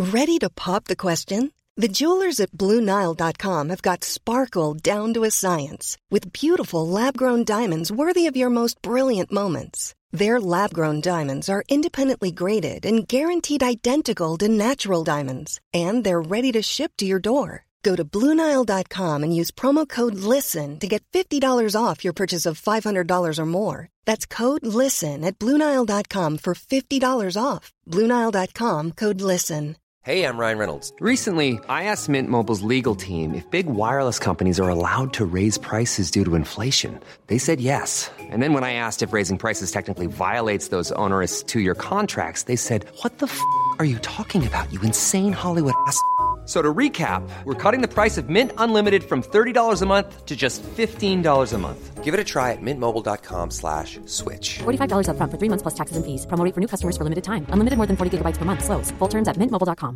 Ready to pop the question? The jewelers at BlueNile.com have got sparkle down to a science with beautiful lab-grown diamonds worthy of your most brilliant moments. Their lab-grown diamonds are independently graded and guaranteed identical to natural diamonds, and they're ready to ship to your door. Go to BlueNile.com and use promo code LISTEN to get $50 off your purchase of $500 or more. That's code LISTEN at BlueNile.com for $50 off. BlueNile.com, code LISTEN. Hey, I'm Ryan Reynolds. Recently, I asked Mint Mobile's legal team if big wireless companies are allowed to raise prices due to inflation. They said yes. And then when I asked if raising prices technically violates those onerous two-year contracts, they said, "What the f*** are you talking about, you insane Hollywood ass f- So to recap, we're cutting the price of Mint Unlimited from $30 a month to just $15 a month. Give it a try at mintmobile.com/switch. $45 up front for 3 months plus taxes and fees. Promo rate for new customers for limited time. Unlimited more than 40 gigabytes per month. Slows full terms at mintmobile.com.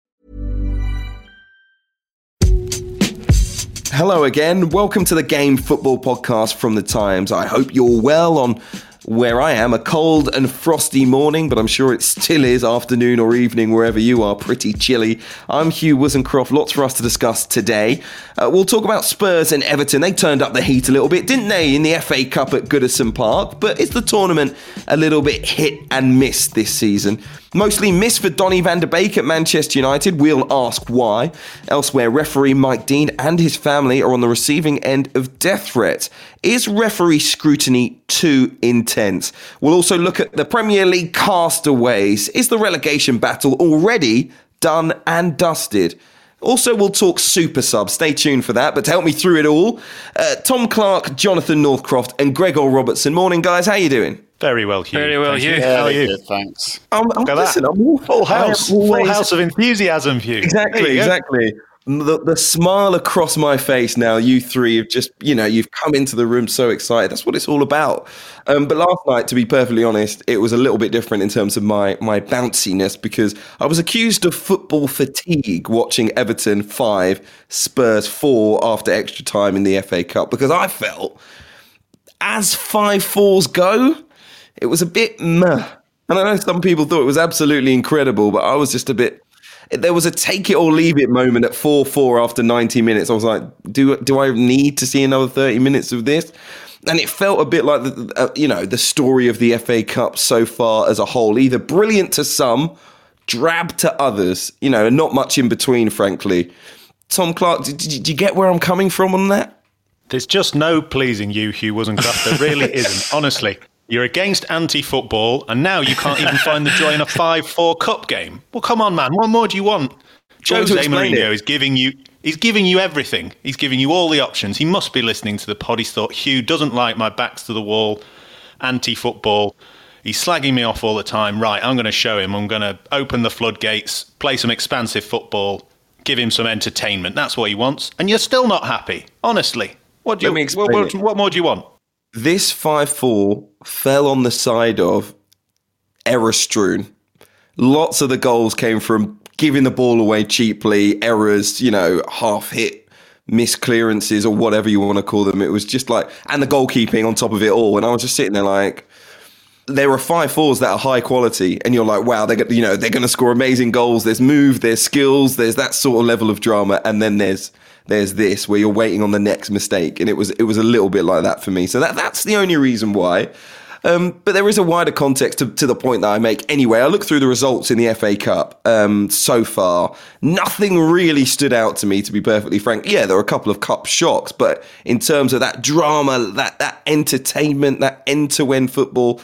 Hello again. Welcome to the Game Football Podcast from The Times. I hope you're well on where I am, a cold and frosty morning, but I'm sure it still is afternoon or evening wherever you are, pretty chilly. I'm Hugh Wizencroft, lots for us to discuss today. We'll talk about Spurs and Everton. They turned up the heat a little bit, didn't they, in the FA Cup at Goodison Park? But is the tournament a little bit hit and miss this season? Mostly miss for Donny van de Beek at Manchester United. We'll ask why. Elsewhere, referee Mike Dean and his family are on the receiving end of death threats. Is referee scrutiny too intense? We'll also look at the Premier League castaways. Is the relegation battle already done and dusted? Also, we'll talk super subs. Stay tuned for that. But to help me through it all, Tom Clark, Jonathan Northcroft and Gregor Robertson. Morning, guys. How you doing? Very well, Hugh. Very well, Hugh. How are you? Good, thanks. I'm full house. Full house of enthusiasm, Hugh. Exactly. The smile across my face now, you three have just, you've come into the room so excited. That's what it's all about. But last night, to be perfectly honest, it was a little bit different in terms of my bounciness because I was accused of football fatigue watching Everton 5, Spurs 4 after extra time in the FA Cup because I felt, as 5-4s go, it was a bit meh. And I know some people thought it was absolutely incredible, but I was just a bit... There was a take it or leave it moment at 4-4 after 90 minutes. I was like, do I need to see another 30 minutes of this? And it felt a bit like, the story of the FA Cup so far as a whole. Either brilliant to some, drab to others, and not much in between, frankly. Tom Clark, did you get where I'm coming from on that? There's just no pleasing you, Hugh Wizencroft. There really isn't, honestly. You're against anti-football, and now you can't even find the joy in a 5-4 cup game. Well, come on, man. What more do you want? Jose Mourinho is giving you everything. He's giving you all the options. He must be listening to the pod. He's thought, Hugh doesn't like my backs to the wall, anti-football. He's slagging me off all the time. Right, I'm going to show him. I'm going to open the floodgates, play some expansive football, give him some entertainment. That's what he wants. And you're still not happy, honestly. What more do you want? This 5-4 fell on the side of error strewn. Lots of the goals came from giving the ball away cheaply, errors, half hit, misclearances or whatever you want to call them. It was just like, and the goalkeeping on top of it all. And I was just sitting there like, there are 5-4s that are high quality and you're like, wow, they're going to score amazing goals. There's move, there's skills, there's that sort of level of drama. And then there's this where you're waiting on the next mistake. And it was a little bit like that for me. So that's the only reason why. But there is a wider context to the point that I make. Anyway, I look through the results in the FA Cup so far. Nothing really stood out to me, to be perfectly frank. Yeah, there were a couple of cup shocks, but in terms of that drama, that entertainment, that end-to-end football,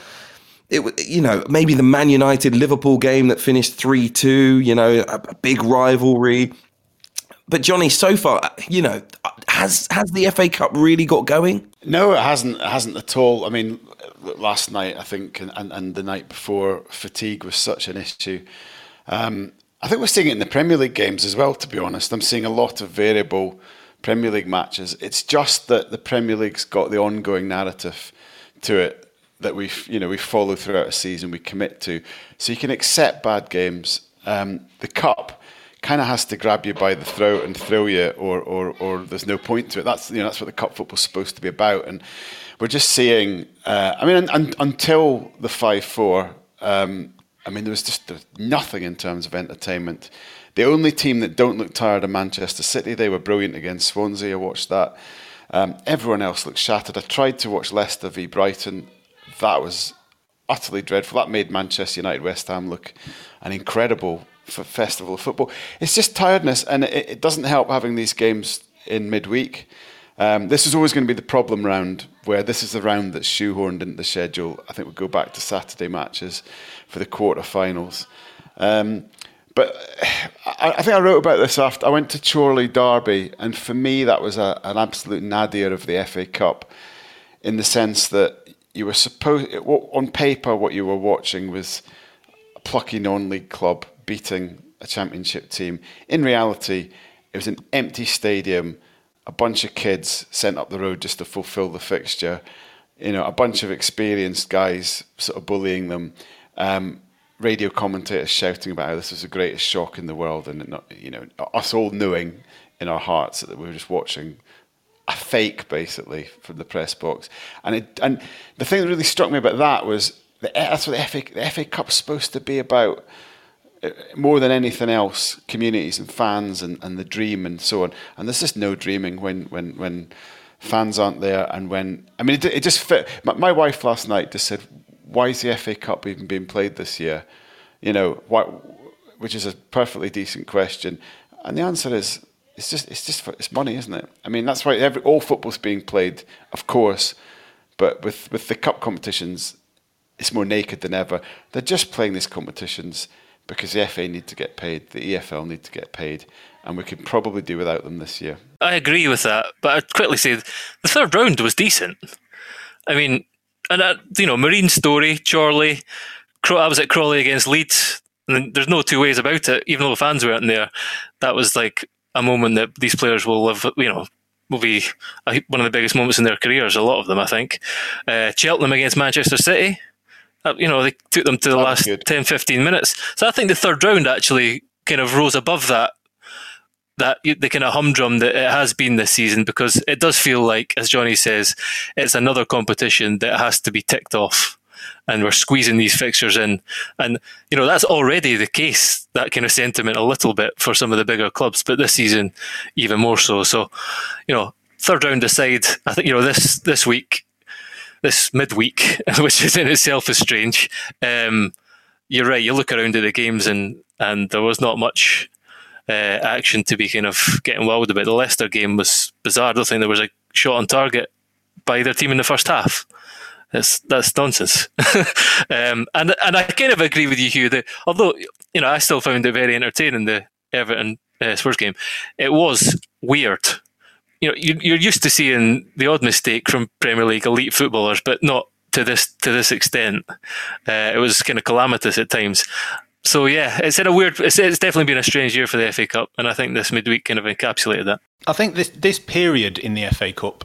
it maybe the Man United Liverpool game that finished 3-2, a big rivalry. But Johnny, so far, has the FA Cup really got going? No, it hasn't. It hasn't at all. I mean, last night, I think, and the night before, fatigue was such an issue. I think we're seeing it in the Premier League games as well, to be honest. I'm seeing a lot of variable Premier League matches. It's just that the Premier League's got the ongoing narrative to it that we follow throughout a season, we commit to. So you can accept bad games. The Cup kind of has to grab you by the throat and throw you, or there's no point to it. That's what the cup football's supposed to be about, and we're just seeing. Until the 5-4, I mean, there's nothing in terms of entertainment. The only team that don't look tired are Manchester City. They were brilliant against Swansea. I watched that. Everyone else looked shattered. I tried to watch Leicester v Brighton. That was utterly dreadful. That made Manchester United West Ham look an incredible festival of football. It's just tiredness, and it doesn't help having these games in midweek. This is always going to be the problem round, where this is the round that's shoehorned into the schedule. I think we'll go back to Saturday matches for the quarterfinals. But I think I wrote about this after I went to Chorley Derby, and for me that was an absolute nadir of the FA Cup, in the sense that you were supposed, on paper, what you were watching was a plucky non-league club beating a championship team. In reality, it was an empty stadium, a bunch of kids sent up the road just to fulfil the fixture, a bunch of experienced guys sort of bullying them, radio commentators shouting about how this was the greatest shock in the world, and us all knowing in our hearts that we were just watching a fake, basically, from the press box. And the thing that really struck me about that was that's what the FA Cup's supposed to be about. More than anything else, communities and fans and the dream and so on. And there's just no dreaming when fans aren't there, and when it just fit. My wife last night just said, "Why is the FA Cup even being played this year?" Why? Which is a perfectly decent question, and the answer is it's money, isn't it? I mean, that's why all football's being played, of course, but with the cup competitions, it's more naked than ever. They're just playing these competitions because the FA need to get paid, the EFL need to get paid, and we could probably do without them this year. I agree with that, but I'd quickly say the third round was decent. I mean, and Marine Story, Chorley, I was at Crawley against Leeds, and there's no two ways about it. Even though the fans weren't there, that was like a moment that these players will live. Will be one of the biggest moments in their careers. A lot of them, I think. Cheltenham against Manchester City. They took them to the last 10, 15 minutes. So I think the third round actually kind of rose above that the kind of humdrum that it has been this season, because it does feel like, as Johnny says, it's another competition that has to be ticked off, and we're squeezing these fixtures in. And, that's already the case, that kind of sentiment a little bit for some of the bigger clubs, but this season even more so. So, third round aside, I think, this week, this midweek, which is in itself is strange. You're right. You look around at the games, and there was not much action to be kind of getting wowed about. The Leicester game was bizarre. I don't think there was a shot on target by either team in the first half. That's nonsense. And I kind of agree with you, Hugh, that although I still found it very entertaining, the Everton Spurs game, it was weird. You're used to seeing the odd mistake from Premier League elite footballers, but not to this extent. It was kind of calamitous at times. So yeah, it's definitely been a strange year for the FA Cup, and I think this midweek kind of encapsulated that. I think this period in the FA Cup,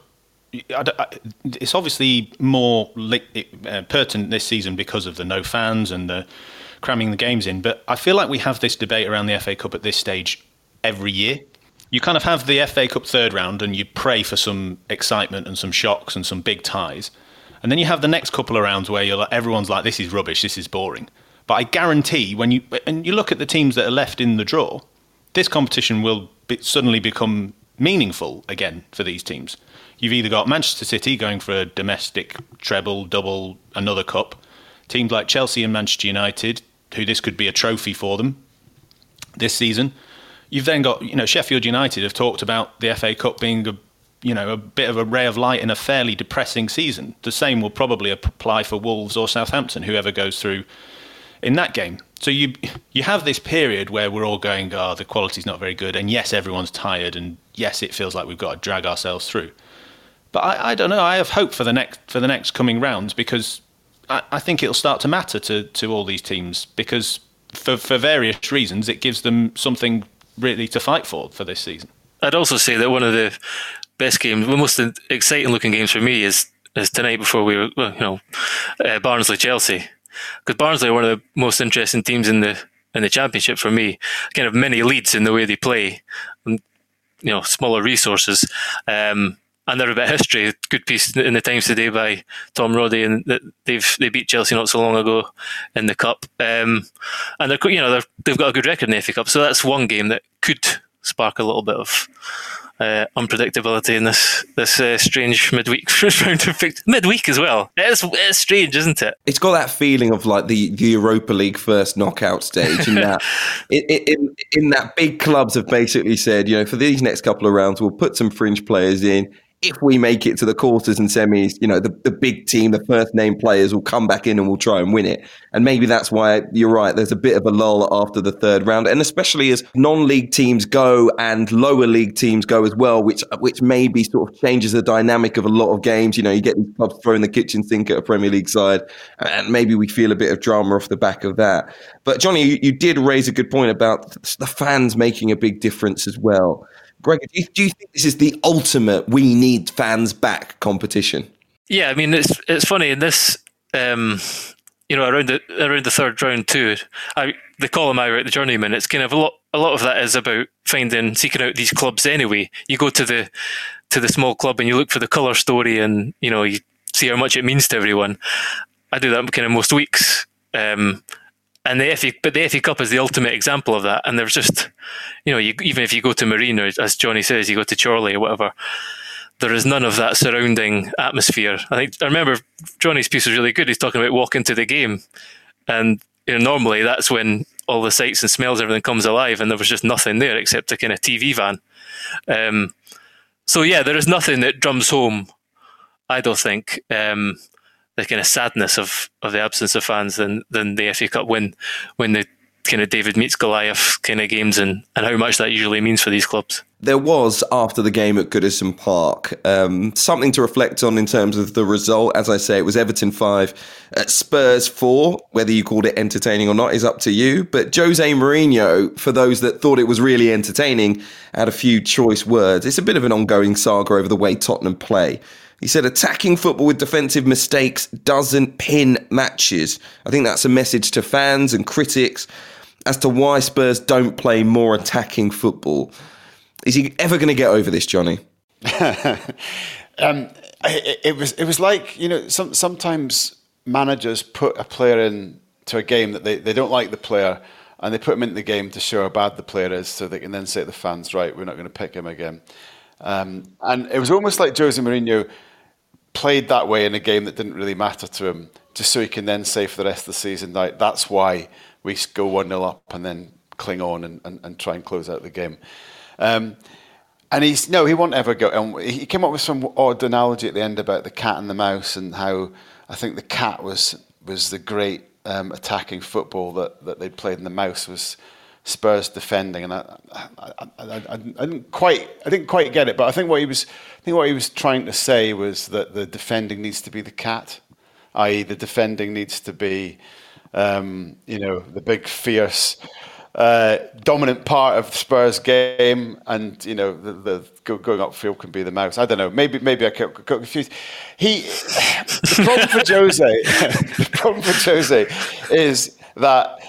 it's obviously more pertinent this season because of the no fans and the cramming the games in. But I feel like we have this debate around the FA Cup at this stage every year. You kind of have the FA Cup third round and you pray for some excitement and some shocks and some big ties. And then you have the next couple of rounds where everyone's like, this is rubbish, this is boring. But I guarantee when you look at the teams that are left in the draw, this competition will suddenly become meaningful again for these teams. You've either got Manchester City going for a domestic treble, double, another cup. Teams like Chelsea and Manchester United, who this could be a trophy for them this season. You've then got, Sheffield United have talked about the FA Cup being a bit of a ray of light in a fairly depressing season. The same will probably apply for Wolves or Southampton, whoever goes through in that game. So you have this period where we're all going, the quality's not very good, and yes, everyone's tired, and yes, it feels like we've got to drag ourselves through. But I don't know. I have hope for the next coming rounds, because I think it'll start to matter to all these teams, because for various reasons it gives them something really to fight for this season. I'd also say that one of the best games, the most exciting looking games for me is tonight before Barnsley-Chelsea, because Barnsley are one of the most interesting teams in the Championship for me. Kind of mini Leeds in the way they play, and smaller resources. and they're a bit of history. Good piece in the Times today by Tom Roddy, and they beat Chelsea not so long ago in the cup, and they've got a good record in the FA Cup. So that's one game that could spark a little bit of unpredictability in this strange midweek round of midweek as well. It's strange, isn't it? It's got that feeling of like the Europa League first knockout stage, in that in that big clubs have basically said, for these next couple of rounds, we'll put some fringe players in. If we make it to the quarters and semis, the big team, the first name players will come back in and we'll try and win it. And maybe that's why you're right. There's a bit of a lull after the third round. And especially as non-league teams go and lower league teams go as well, which maybe sort of changes the dynamic of a lot of games. You get these clubs throwing the kitchen sink at a Premier League side, and maybe we feel a bit of drama off the back of that. But Johnny, you did raise a good point about the fans making a big difference as well. Greg, do you think this is the ultimate we need fans back competition? Yeah, I mean, it's funny in this, around the third round too. The column I wrote, The Journeyman, it's kind of a lot of that is about seeking out these clubs anyway. You go to the small club and you look for the colour story, and you see how much it means to everyone. I do that kind of most weeks. And the FA Cup is the ultimate example of that. And there's just, even if you go to Marine, or as Johnny says, you go to Chorley or whatever, there is none of that surrounding atmosphere. I remember Johnny's piece was really good. He's talking about walking to the game. And normally that's when all the sights and smells, everything comes alive, and there was just nothing there except a kind of TV van. So yeah, there is nothing that drums home, I don't think, the kind of sadness of the absence of fans than the FA Cup when the kind of David meets Goliath kind of games, and how much that usually means for these clubs. There was, after the game at Goodison Park, something to reflect on in terms of the result. As I say, it was Everton 5 at Spurs 4. Whether you called it entertaining or not is up to you. But Jose Mourinho, for those that thought it was really entertaining, had a few choice words. It's a bit of an ongoing saga over the way Tottenham play. He said, attacking football with defensive mistakes doesn't pin matches. I think that's a message to fans and critics as to why Spurs don't play more attacking football. Is he ever going to get over this, Johnny? It was like, sometimes managers put a player into a game that they don't like the player, and they put him into the game to show how bad the player is, so they can then say to the fans, right, we're not going to pick him again. And it was almost like Jose Mourinho played that way in a game that didn't really matter to him, just so he can then say for the rest of the season, that's why we go 1-0 up and then cling on and try and close out the game. And he won't ever go. And he came up with some odd analogy at the end about the cat and the mouse, and how I think the cat was the great attacking football that they played, and the mouse was Spurs defending. And I didn't quite get it, but I think what he was trying to say was that the defending needs to be the cat, i.e. the defending needs to be the big fierce dominant part of the Spurs game, and the going upfield can be the mouse. I don't know. Maybe I got confused. The problem for Jose is that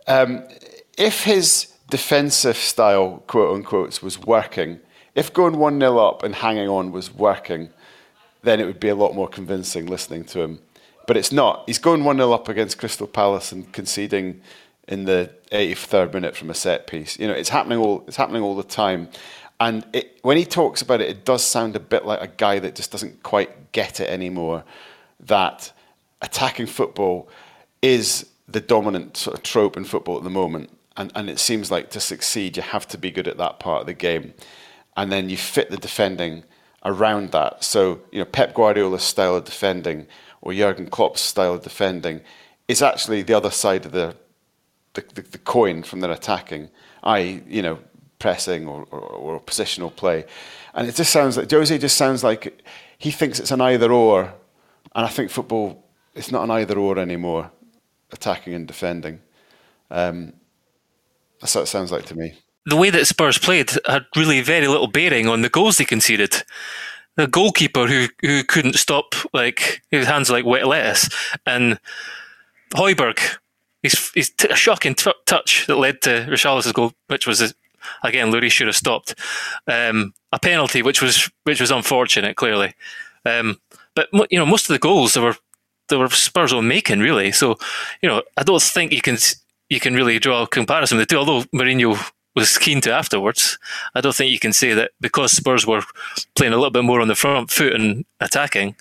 if his defensive style, quote unquote, was working, if going 1-0 up and hanging on was working, then it would be a lot more convincing listening to him. But it's not. He's going 1-0 up against Crystal Palace and conceding in the 83rd minute from a set piece. It's happening all the time. And when he talks about it, it does sound a bit like a guy that just doesn't quite get it anymore, that attacking football is the dominant sort of trope in football at the moment. And it seems like to succeed, you have to be good at that part of the game. And then you fit the defending around that. So, Pep Guardiola's style of defending or Jurgen Klopp's style of defending is actually the other side of the coin from their attacking, i.e., pressing or positional play. And it just sounds like Jose just sounds like he thinks it's an either or, and I think football, it's not an either or anymore, attacking and defending. That's what it sounds like to me. The way that Spurs played had really very little bearing on the goals they conceded. The goalkeeper who couldn't stop, his hands like wet lettuce, and Højbjerg, he's a shocking touch that led to Richarlison's goal, which was again, Lloris should have stopped. A penalty, which was unfortunate, clearly. But most of the goals there were Spurs on making, really. So I don't think you can really draw a comparison with the two. Although Mourinho was keen to afterwards, I don't think you can say that because Spurs were playing a little bit more on the front foot and attacking.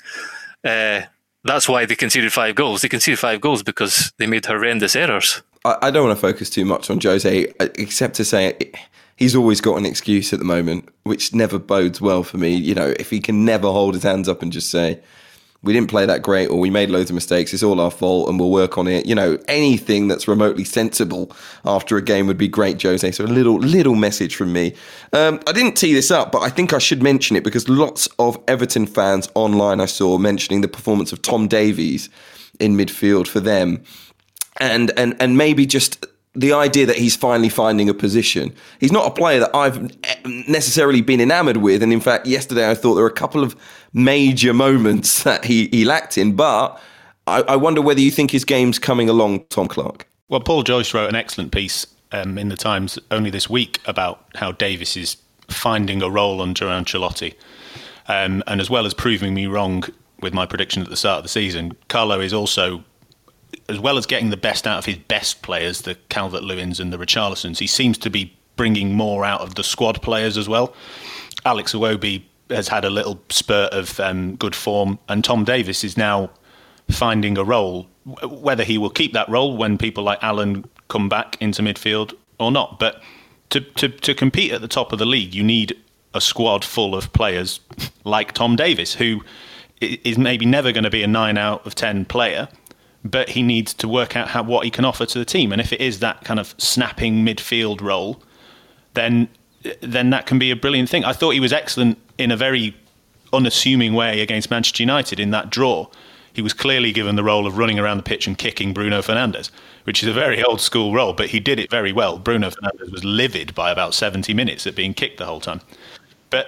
That's why they conceded 5 goals. They conceded 5 goals because they made horrendous errors. I don't want to focus too much on Jose, except to say he's always got an excuse at the moment, which never bodes well for me. If he can never hold his hands up and just say, we didn't play that great, or we made loads of mistakes, it's all our fault and we'll work on it. Anything that's remotely sensible after a game would be great, Jose. So a little message from me. I didn't tee this up, but I think I should mention it because lots of Everton fans online I saw mentioning the performance of Tom Davies in midfield for them. And maybe just the idea that he's finally finding a position. He's not a player that I've necessarily been enamoured with. And in fact, yesterday I thought there were a couple of major moments that he lacked in. But I wonder whether you think his game's coming along, Tom Clark. Well, Paul Joyce wrote an excellent piece in the Times only this week about how Davies is finding a role under Ancelotti. And as well as proving me wrong with my prediction at the start of the season, Carlo is also, as well as getting the best out of his best players, the Calvert-Lewins and the Richarlisons, he seems to be bringing more out of the squad players as well. Alex Iwobi has had a little spurt of good form, and Tom Davies is now finding a role. Whether he will keep that role when people like Allen come back into midfield or not, but to compete at the top of the league, you need a squad full of players like Tom Davies, who is maybe never going to be a 9 out of 10 player, but he needs to work out what he can offer to the team. And if it is that kind of snapping midfield role, then that can be a brilliant thing. I thought he was excellent in a very unassuming way against Manchester United in that draw. He was clearly given the role of running around the pitch and kicking Bruno Fernandes, which is a very old school role, but he did it very well. Bruno Fernandes was livid by about 70 minutes at being kicked the whole time. But,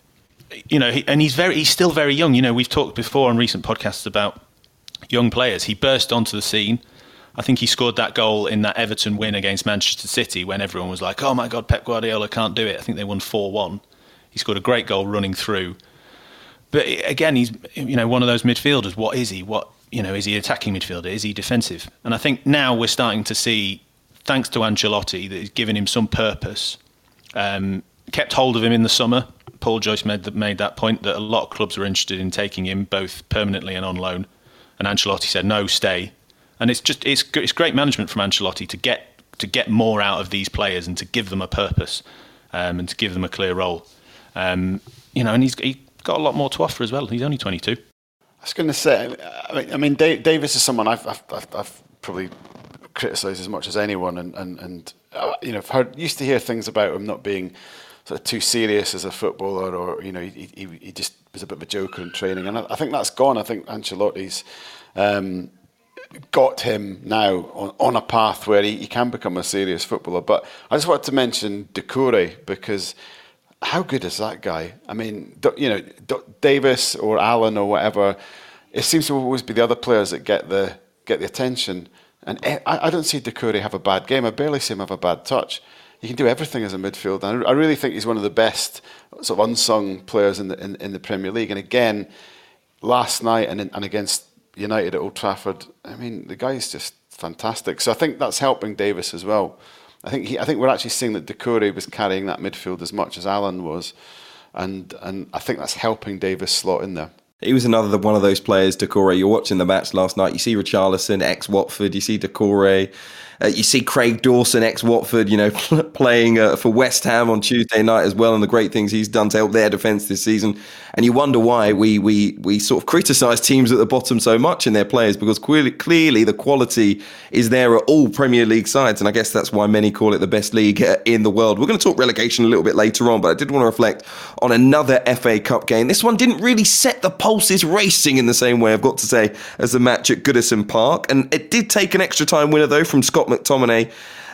he's still very young. We've talked before on recent podcasts about young players. He burst onto the scene. I think he scored that goal in that Everton win against Manchester City when everyone was like, oh my God, Pep Guardiola can't do it. I think they won 4-1. He scored a great goal running through. But again, he's one of those midfielders. What is he? Is he attacking midfielder? Is he defensive? And I think now we're starting to see, thanks to Ancelotti, that he's given him some purpose. Kept hold of him in the summer. Paul Joyce made that point that a lot of clubs were interested in taking him both permanently and on loan. And Ancelotti said, no, stay. And it's great management from Ancelotti to get more out of these players and to give them a purpose and to give them a clear role. And he's got a lot more to offer as well. He's only 22. I was going to say, I mean, Davies is someone I've probably criticised as much as anyone, and I've used to hear things about him not being sort of too serious as a footballer, or he just was a bit of a joker in training, and I think that's gone. I think Ancelotti's got him now on a path where he can become a serious footballer. But I just wanted to mention Doucouré, because how good is that guy? I mean, Davis or Allen or whatever, it seems to always be the other players that get the attention. And I don't see Doucouré have a bad game. I barely see him have a bad touch. He can do everything as a midfielder. And I really think he's one of the best sort of unsung players in the Premier League. And again, last night and against United at Old Trafford, I mean, the guy's just fantastic. So I think that's helping Davis as well. I think we're actually seeing that Doucouré was carrying that midfield as much as Allen was, and I think that's helping Davis slot in there. He was another one of those players, Doucouré. You're watching the match last night. You see Richarlison, ex-Watford. You see Doucouré. You see Craig Dawson, ex-Watford, playing for West Ham on Tuesday night as well, and the great things he's done to help their defence this season. And you wonder why we sort of criticise teams at the bottom so much in their players, because clearly the quality is there at all Premier League sides, and I guess that's why many call it the best league in the world. We're going to talk relegation a little bit later on, but I did want to reflect on another FA Cup game. This one didn't really set the pulses racing in the same way, I've got to say, as the match at Goodison Park, and it did take an extra time winner though from Scott McTominay.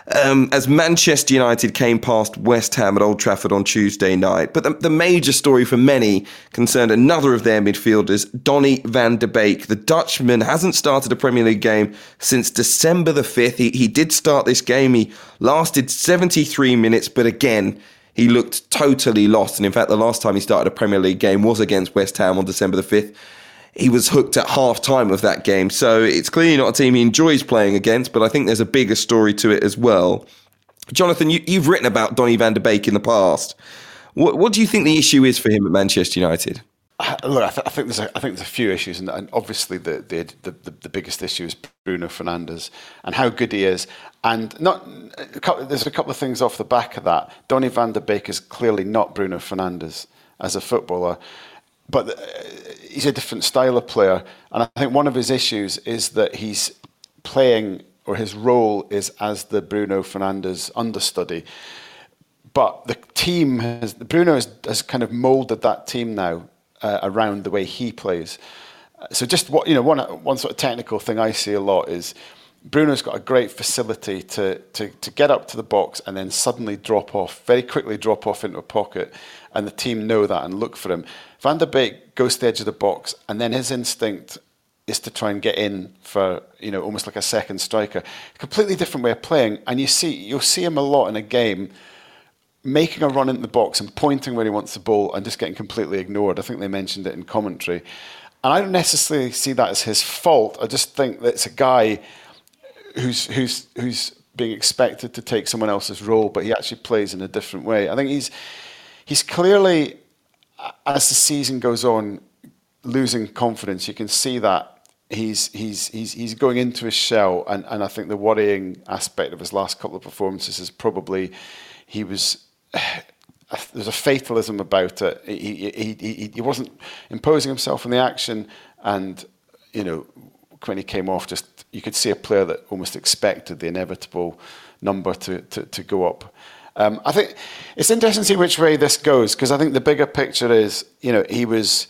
as Manchester United came past West Ham at Old Trafford on Tuesday night. But the major story for many concerned another of their midfielders, Donny van de Beek. The Dutchman hasn't started a Premier League game since December the 5th. He did start this game. He lasted 73 minutes, but again, he looked totally lost. And in fact, the last time he started a Premier League game was against West Ham on December the 5th. He was hooked at half-time of that game. So it's clearly not a team he enjoys playing against, but I think there's a bigger story to it as well. Jonathan, you've written about Donny van de Beek in the past. What do you think the issue is for him at Manchester United? Look, I think there's a few issues, and obviously the biggest issue is Bruno Fernandes and how good he is. And there's a couple of things off the back of that. Donny van de Beek is clearly not Bruno Fernandes as a footballer, but he's a different style of player. And I think one of his issues is that he's playing, or his role is as the Bruno Fernandes understudy. But the team Bruno has kind of moulded that team now around the way he plays. So just one sort of technical thing I see a lot is Bruno's got a great facility to get up to the box and then suddenly very quickly drop off into a pocket, and the team know that and look for him. Van de Beek goes to the edge of the box, and then his instinct is to try and get in for, almost like a second striker. A completely different way of playing, and you'll see him a lot in a game making a run into the box and pointing where he wants the ball and just getting completely ignored. I think they mentioned it in commentary. And I don't necessarily see that as his fault. I just think that it's a guy who's being expected to take someone else's role, but he actually plays in a different way. I think he's clearly, as the season goes on, losing confidence. You can see that he's going into his shell, and I think the worrying aspect of his last couple of performances is probably there's a fatalism about it. He wasn't imposing himself on the action, and when he came off, just you could see a player that almost expected the inevitable number to go up. I think it's interesting to see which way this goes, because I think the bigger picture is, he was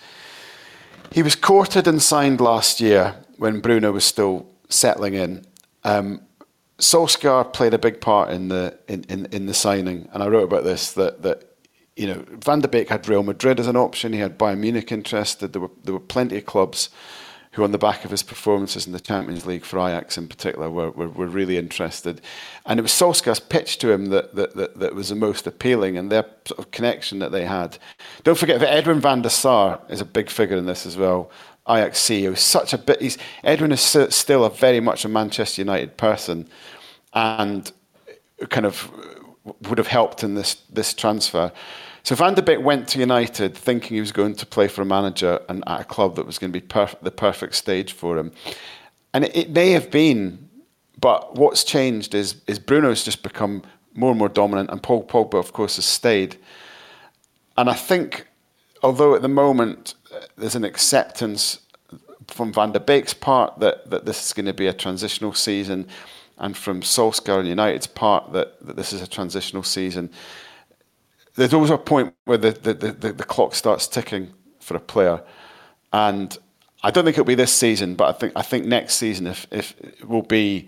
courted and signed last year when Bruno was still settling in. Solskjaer played a big part in the signing, and I wrote about this that Van de Beek had Real Madrid as an option. He had Bayern Munich interested. There were plenty of clubs who, on the back of his performances in the Champions League for Ajax in particular, were really interested. And it was Solskjaer's pitch to him that was the most appealing, and their sort of connection that they had. Don't forget that Edwin van der Sar is a big figure in this as well. Ajax CEO, Edwin is still very much a Manchester United person, and kind of would have helped in this transfer. So Van de Beek went to United thinking he was going to play for a manager and at a club that was going to be the perfect stage for him. And it may have been, but what's changed is Bruno's just become more and more dominant, and Paul Pogba, of course, has stayed. And I think, although at the moment there's an acceptance from Van de Beek's part that this is going to be a transitional season, and from Solskjaer and United's part that this is a transitional season, there's always a point where the clock starts ticking for a player. And I don't think it'll be this season, but I think next season if it will be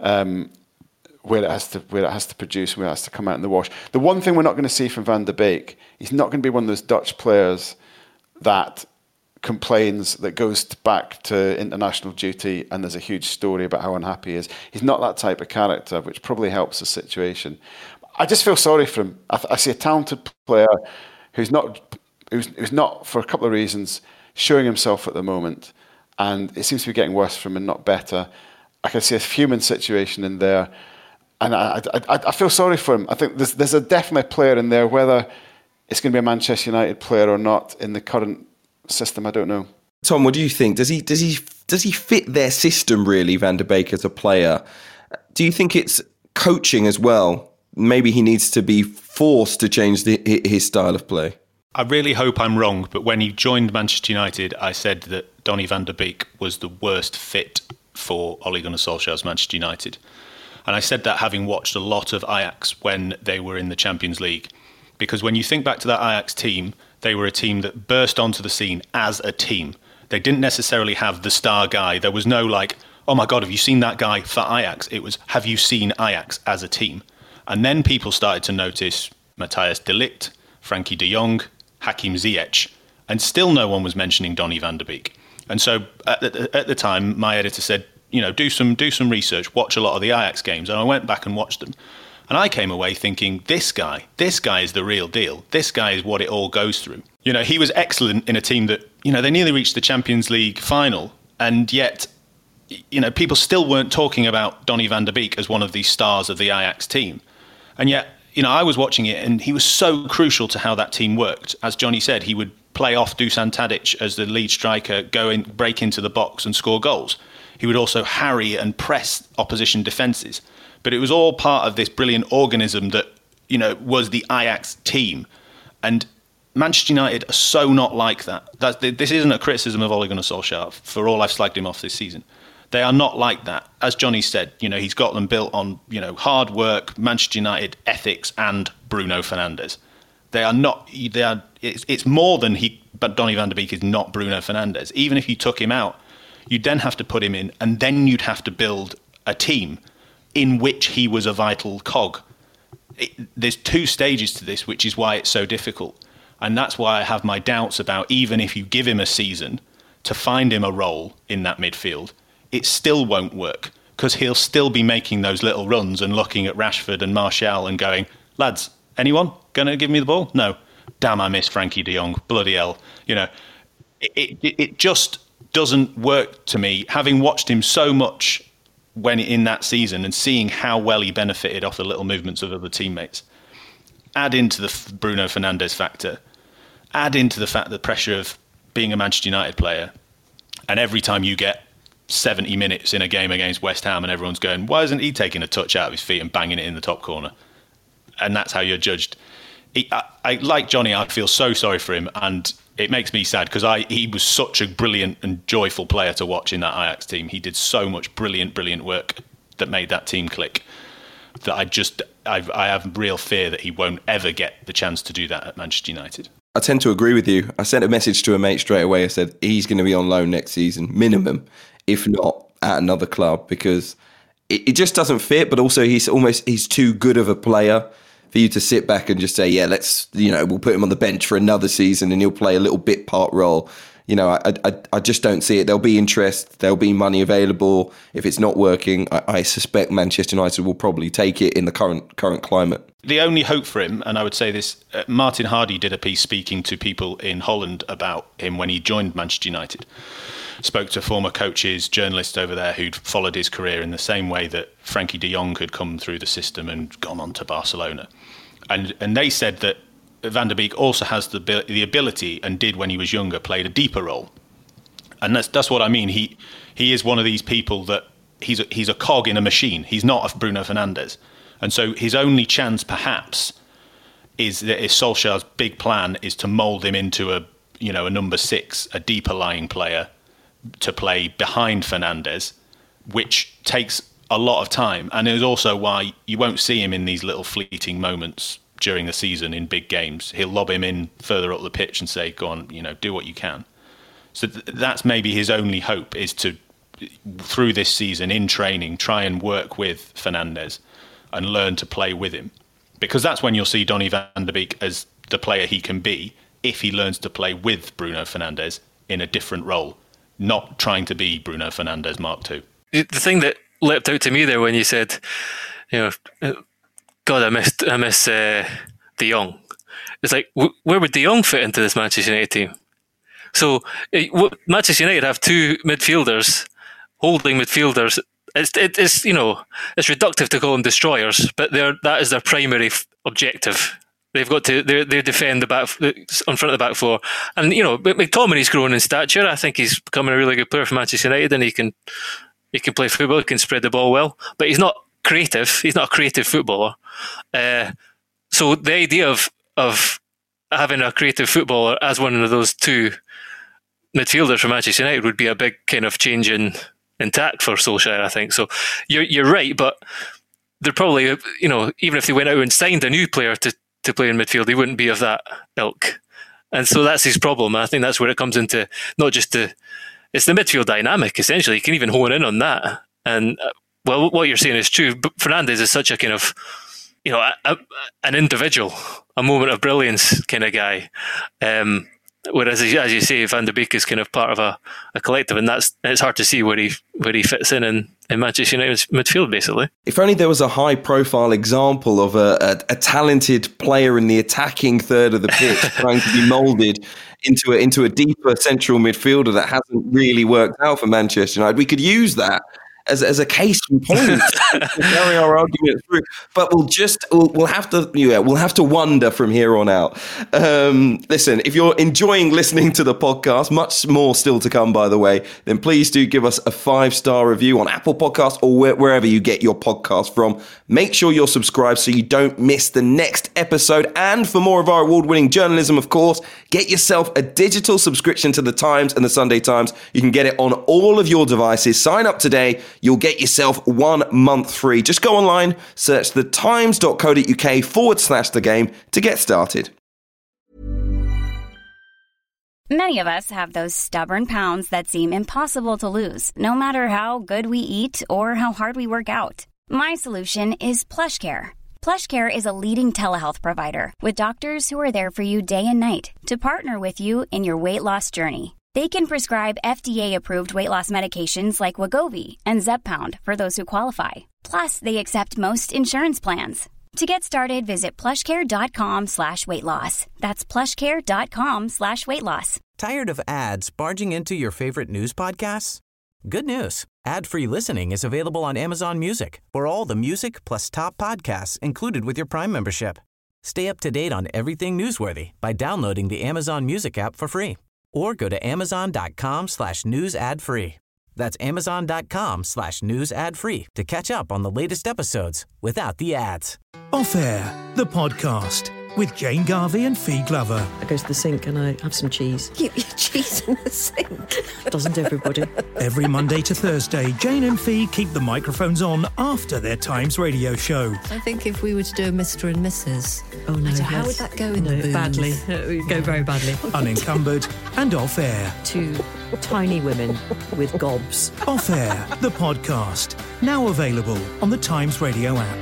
where it has to produce, where it has to come out in the wash. The one thing we're not going to see from Van de Beek, he's not going to be one of those Dutch players that complains, that goes back to international duty and there's a huge story about how unhappy he is. He's not that type of character, which probably helps the situation. I just feel sorry for him. I see a talented player who's not, for a couple of reasons, showing himself at the moment, and it seems to be getting worse for him and not better. I can see a human situation in there, and I feel sorry for him. I think there's a definitely player in there, whether it's going to be a Manchester United player or not in the current system, I don't know. Tom, what do you think? Does he fit their system really, Van de Beek, as a player? Do you think it's coaching as well? Maybe he needs to be forced to change his style of play. I really hope I'm wrong, but when he joined Manchester United, I said that Donny van de Beek was the worst fit for Ole Gunnar Solskjaer's Manchester United. And I said that having watched a lot of Ajax when they were in the Champions League. Because when you think back to that Ajax team, they were a team that burst onto the scene as a team. They didn't necessarily have the star guy. There was no oh my God, have you seen that guy for Ajax? It was, have you seen Ajax as a team? And then people started to notice Matthijs de Ligt, Frankie de Jong, Hakim Ziyech, and still no one was mentioning Donny van der Beek. And so at the time, my editor said, do some research, watch a lot of the Ajax games. And I went back and watched them. And I came away thinking, this guy is the real deal. This guy is what it all goes through. He was excellent in a team that, they nearly reached the Champions League final. And yet, people still weren't talking about Donny van der Beek as one of the stars of the Ajax team. And yet, I was watching it and he was so crucial to how that team worked. As Johnny said, he would play off Dusan Tadic as the lead striker, break into the box and score goals. He would also harry and press opposition defences. But it was all part of this brilliant organism that, was the Ajax team. And Manchester United are so not like that. This isn't a criticism of Ole Gunnar Solskjaer, for all I've slagged him off this season. They are not like that. As Johnny said, he's got them built on, hard work, Manchester United ethics and Bruno Fernandes. They are not, it's more than but Donny van der Beek is not Bruno Fernandes. Even if you took him out, you'd then have to put him in and then you'd have to build a team in which he was a vital cog. There's two stages to this, which is why it's so difficult. And that's why I have my doubts about, even if you give him a season to find him a role in that midfield, it still won't work, because he'll still be making those little runs and looking at Rashford and Martial and going, lads, anyone going to give me the ball? No. Damn, I miss Frankie de Jong. Bloody hell. It just doesn't work to me, having watched him so much when in that season and seeing how well he benefited off the little movements of other teammates. Add into the Bruno Fernandes factor, add into the fact the pressure of being a Manchester United player, and every time you get 70 minutes in a game against West Ham and everyone's going, why isn't he taking a touch out of his feet and banging it in the top corner? And that's how you're judged. I like Johnny, I feel so sorry for him, and it makes me sad because he was such a brilliant and joyful player to watch in that Ajax team. He did so much brilliant work that made that team click, that I have real fear that he won't ever get the chance to do that at Manchester United. I tend to agree with you. I sent a message to a mate straight away. I said he's going to be on loan next season, minimum, if not at another club, because it just doesn't fit. But also he's too good of a player for you to sit back and just say, yeah, we'll put him on the bench for another season and he'll play a little bit part role. I just don't see it. There'll be interest. There'll be money available. If it's not working, I suspect Manchester United will probably take it in the current climate. The only hope for him, and I would say this, Martin Hardy did a piece speaking to people in Holland about him when he joined Manchester United. Spoke to former coaches, journalists over there who'd followed his career in the same way that Frankie de Jong had come through the system and gone on to Barcelona. And they said that Van der Beek also has the ability, and did when he was younger, played a deeper role. And that's what I mean. He is one of these people that he's a cog in a machine. He's not a Bruno Fernandes. And so his only chance, perhaps, is that if Solskjaer's big plan is to mould him into a number 6, a deeper lying player to play behind Fernandes, which takes a lot of time. And is also why you won't see him in these little fleeting moments during the season in big games. He'll lob him in further up the pitch and say, go on, do what you can. So that's maybe his only hope, is to, through this season in training, try and work with Fernandes and learn to play with him. Because that's when you'll see Donny van der Beek as the player he can be, if he learns to play with Bruno Fernandes in a different role, not trying to be Bruno Fernandes Mark II. The thing that leapt out to me there when you said, God, I miss De Jong. It's like, where would De Jong fit into this Manchester United team? So Manchester United have two midfielders, holding midfielders. It's reductive to call them destroyers, but that is their primary objective. They've got to they defend the back in front of the back four, and McTominay's grown in stature. I think he's becoming a really good player for Manchester United, and he can play football. He can spread the ball well, but he's not creative. He's not a creative footballer. So the idea of having a creative footballer as one of those two midfielders for Manchester United would be a big kind of change in tact for Solskjaer, I think. So you're right, but they're probably, even if they went out and signed a new player to play in midfield, he wouldn't be of that ilk. And so that's his problem. I think that's where it comes into not just the it's the midfield dynamic, essentially. You can even hone in on that. And, well, what you're saying is true. But Fernandes is such a kind of, an individual, a moment of brilliance kind of guy. Whereas, as you say, Van de Beek is kind of part of a collective, and it's hard to see where he fits in Manchester United's midfield, basically. If only there was a high-profile example of a talented player in the attacking third of the pitch trying to be moulded into a deeper central midfielder that hasn't really worked out for Manchester United. We could use that as a case in point to carry our argument through, but we'll have to wonder from here on out. Listen, if you're enjoying listening to the podcast, much more still to come, by the way, then please do give us a 5-star review on Apple Podcasts or wherever you get your podcast from. Make sure you're subscribed so you don't miss the next episode. And for more of our award-winning journalism, of course, get yourself a digital subscription to the Times and the Sunday Times. You can get it on all of your devices. Sign up today. You'll get yourself 1 month free. Just go online, search thetimes.co.uk/the game to get started. Many of us have those stubborn pounds that seem impossible to lose, no matter how good we eat or how hard we work out. My solution is PlushCare. PlushCare is a leading telehealth provider with doctors who are there for you day and night to partner with you in your weight loss journey. They can prescribe FDA-approved weight loss medications like Wegovy and Zepbound for those who qualify. Plus, they accept most insurance plans. To get started, visit plushcare.com/weightloss. That's plushcare.com/weightloss. Tired of ads barging into your favorite news podcasts? Good news. Ad-free listening is available on Amazon Music for all the music plus top podcasts included with your Prime membership. Stay up to date on everything newsworthy by downloading the Amazon Music app for free. Or go to amazon.com/news ad free. That's amazon.com/news ad free to catch up on the latest episodes without the ads. Off Air, the podcast with Jane Garvey and Fee Glover. I go to the sink and I have some cheese. You eat cheese in the sink? Doesn't everybody? Every Monday to Thursday, Jane and Fee keep the microphones on after their Times radio show. I think if we were to do a Mr. and Mrs. Oh no, how would that go in the booth? Badly. It would go very badly. Unencumbered and Off Air. Two tiny women with gobs. Off Air, the podcast. Now available on the Times radio app.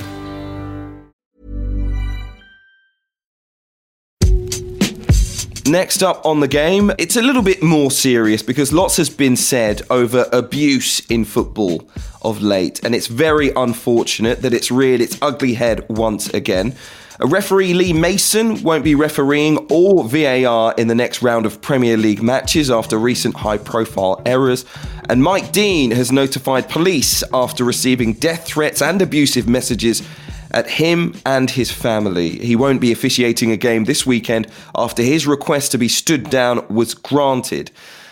Next up on the game, it's a little bit more serious because lots has been said over abuse in football of late, and it's very unfortunate that it's reared its ugly head once again. Referee Lee Mason won't be refereeing or VAR in the next round of Premier League matches after recent high-profile errors, and Mike Dean has notified police after receiving death threats and abusive messages at him and his family. He won't be officiating a game this weekend after his request to be stood down was granted.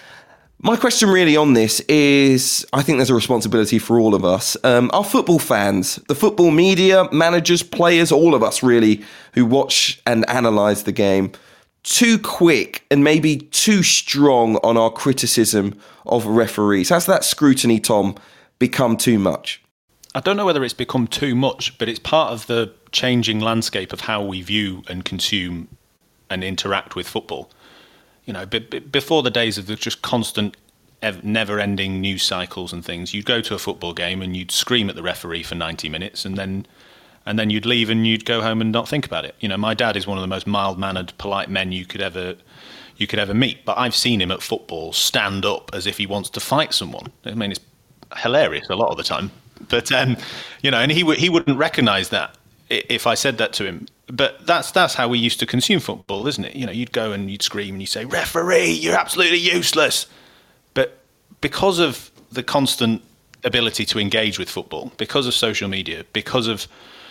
My question really on this is, I think there's a responsibility for all of us. Our football fans, the football media, managers, players, all of us really, who watch and analyse the game, too quick and maybe too strong on our criticism of referees. Has that scrutiny, Tom, become too much? I don't know whether it's become too much, but it's part of the changing landscape of how we view and consume and interact with football. You know, before the days of the just constant, never-ending news cycles and things, you'd go to a football game and you'd scream at the referee for 90 minutes and then you'd leave and you'd go home and not think about it. You know, my dad is one of the most mild-mannered, polite men you could ever meet, but I've seen him at football stand up as if he wants to fight someone. I mean, it's hilarious a lot of the time. But, you know, and he wouldn't recognise that if I said that to him. But that's how we used to consume football, isn't it? You know, you'd go and you'd scream and you'd say, referee, you're absolutely useless. But because of the constant ability to engage with football, because of social media, because of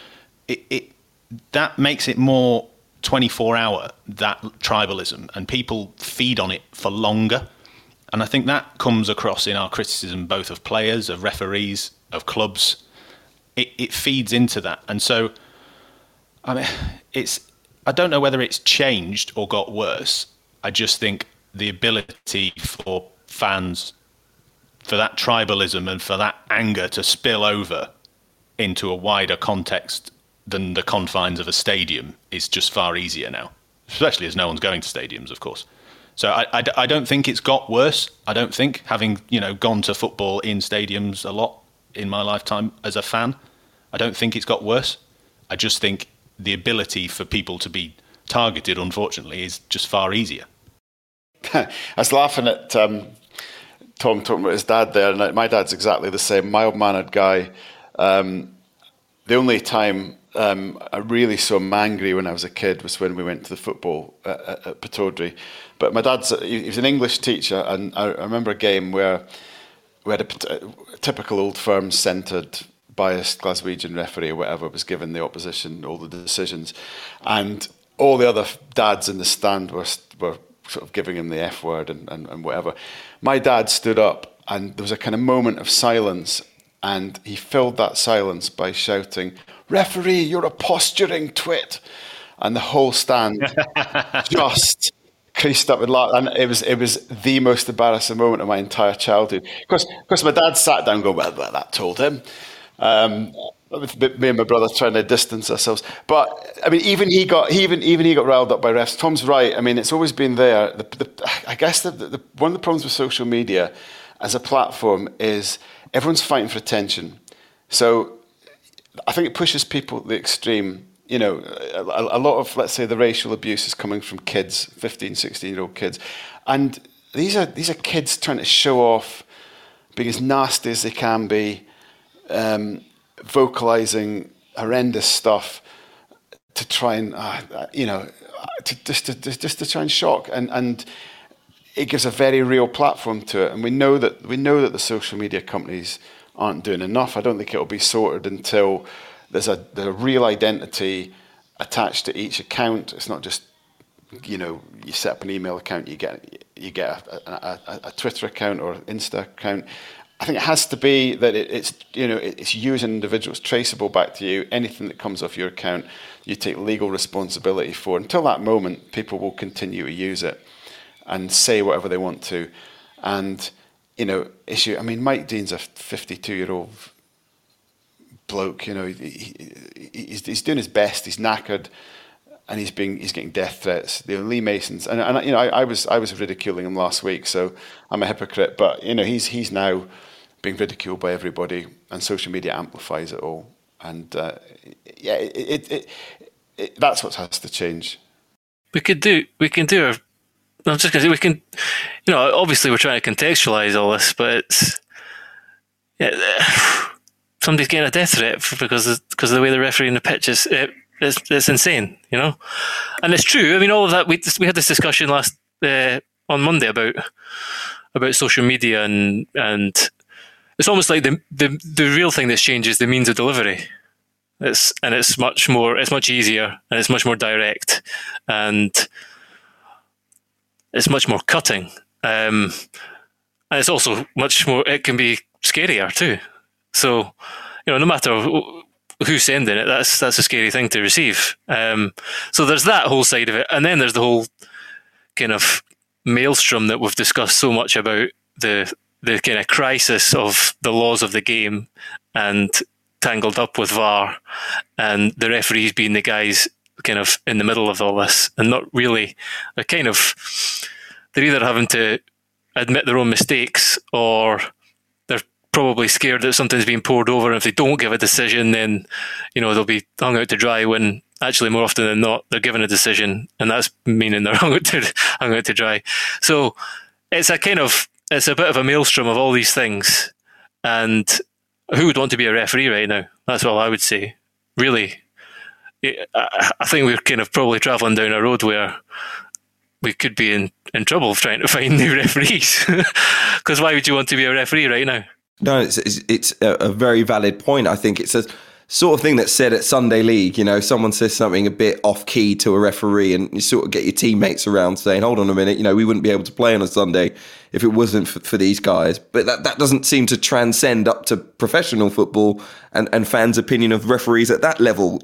it that makes it more 24-hour, that tribalism, and people feed on it for longer. And I think that comes across in our criticism both of players, of referees, of clubs. It feeds into that. And so, I mean, I don't know whether it's changed or got worse. I just think the ability for fans, for that tribalism and for that anger to spill over into a wider context than the confines of a stadium is just far easier now, especially as no one's going to stadiums, of course. So I don't think it's got worse. I don't think, having gone to football in stadiums a lot in my lifetime as a fan, I don't think it's got worse. I just think the ability for people to be targeted, unfortunately, is just far easier. I was laughing at Tom talking about his dad there, and my dad's exactly the same, mild-mannered guy. The only time I really saw him angry when I was a kid was when we went to the football at Pittodrie. But my he was an English teacher, and I remember a game where we had a typical Old Firm-centred, biased Glaswegian referee or whatever was given the opposition all the decisions, and all the other dads in the stand were sort of giving him the F word and whatever. My dad stood up, and there was a kind of moment of silence, and he filled that silence by shouting, "Referee, you're a posturing twit," and the whole stand just creased up with laugh, and it was the most embarrassing moment of my entire childhood. Of course, my dad sat down, going, "Well, that told him." Me and my brother trying to distance ourselves, but I mean, even he got riled up by refs. Tom's right. I mean, it's always been there. I guess one of the problems with social media as a platform is everyone's fighting for attention. So I think it pushes people to the extreme. A lot of, let's say, the racial abuse is coming from kids, 15, 16-year-old kids, and these are kids trying to show off, being as nasty as they can be. Vocalizing horrendous stuff to try and to try and shock, and it gives a very real platform to it. And we know that the social media companies aren't doing enough. I don't think it'll be sorted until there's a real identity attached to each account. It's not just you set up an email account, you get a Twitter account or Insta account. I think it has to be that it's you as an individual, it's traceable back to you. Anything that comes off your account, you take legal responsibility for. Until that moment, people will continue to use it and say whatever they want to. And issue. I mean, Mike Dean's a 52-year-old bloke. He's doing his best. He's knackered, and he's getting death threats. Lee Mason's, and I was ridiculing him last week, so I'm a hypocrite. But he's now being ridiculed by everybody, and social media amplifies it all. And that's what has to change. I'm just going to say we can. Obviously we're trying to contextualise all this, but somebody's getting a death threat because of the way the referee in the pitch is. It's insane, and it's true. I mean, all of that. We had this discussion last on Monday about social media, and it's almost like the real thing that's changed is the means of delivery. It's much easier, and it's much more direct, and it's much more cutting, and it's also much more. It can be scarier too. So, no matter who's sending it, that's a scary thing to receive. So there's that whole side of it, and then there's the whole kind of maelstrom that we've discussed so much about, the kind of crisis of the laws of the game, and tangled up with VAR, and the referees being the guys kind of in the middle of all this, and not really. They're either having to admit their own mistakes, or probably scared that something's being poured over, and if they don't give a decision, then they'll be hung out to dry, when actually more often than not they're given a decision, and that's meaning they're hung out to dry. So it's a bit of a maelstrom of all these things, and who would want to be a referee right now? That's all I would say. Really, I think we're kind of probably travelling down a road where we could be in trouble trying to find new referees, because why would you want to be a referee right now? No, it's a very valid point. I think it's a sort of thing that's said at Sunday League. Someone says something a bit off key to a referee, and you sort of get your teammates around saying, "Hold on a minute, we wouldn't be able to play on a Sunday if it wasn't for these guys." But that doesn't seem to transcend up to professional football and fans' opinion of referees at that level.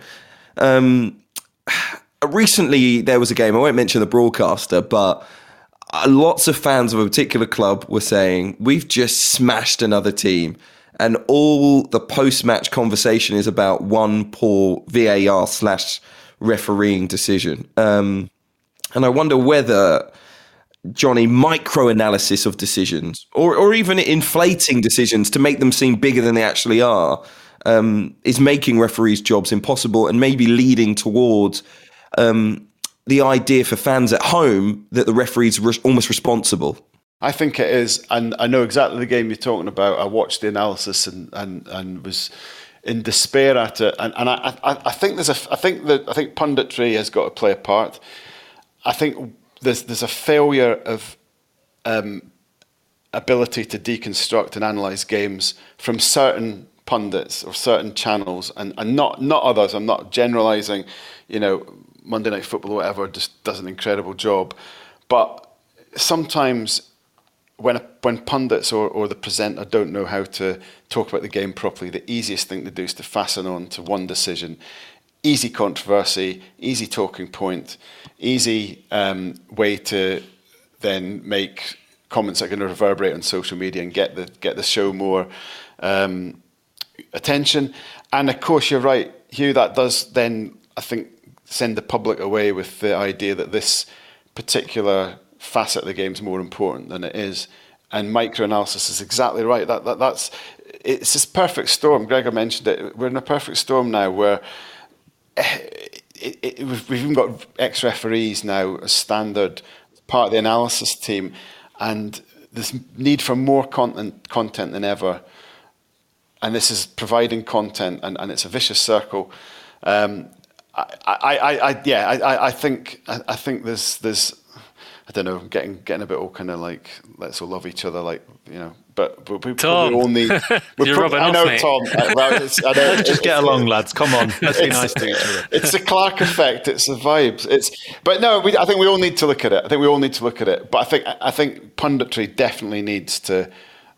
Recently there was a game. I won't mention the broadcaster, but lots of fans of a particular club were saying, "We've just smashed another team," and all the post-match conversation is about one poor VAR/refereeing decision. And I wonder whether Johnny, micro-analysis of decisions, or even inflating decisions to make them seem bigger than they actually are, is making referees' jobs impossible and maybe leading towards the idea for fans at home that the referee's almost responsible. I think it is, and I know exactly the game you're talking about. I watched the analysis and was in despair at it. And I think I think punditry has got to play a part. I think there's a failure of ability to deconstruct and analyse games from certain pundits or certain channels, and not others. I'm not generalising. Monday Night Football or whatever just does an incredible job, but sometimes when pundits or the presenter don't know how to talk about the game properly, the easiest thing to do is to fasten on to one decision. Easy controversy, easy talking point, easy way to then make comments that are going to reverberate on social media and get the show more attention. And of course, you're right, Hugh, that does then, I think, send the public away with the idea that this particular facet of the game is more important than it is. And microanalysis is exactly right. It's this perfect storm. Gregor mentioned it. We're in a perfect storm now where we've even got ex-referees now as standard part of the analysis team, and this need for more content than ever. And this is providing content, and it's a vicious circle. I think there's I don't know, getting a bit all kind of like, let's all love each other, like, but we Tom, all need. you're rubbing off, mate. Tom. Let's just get along, lads. Come on, let's be nice to each other. It's the Clark effect. It's the vibes. But no, I think we all need to look at it. But I think punditry definitely needs to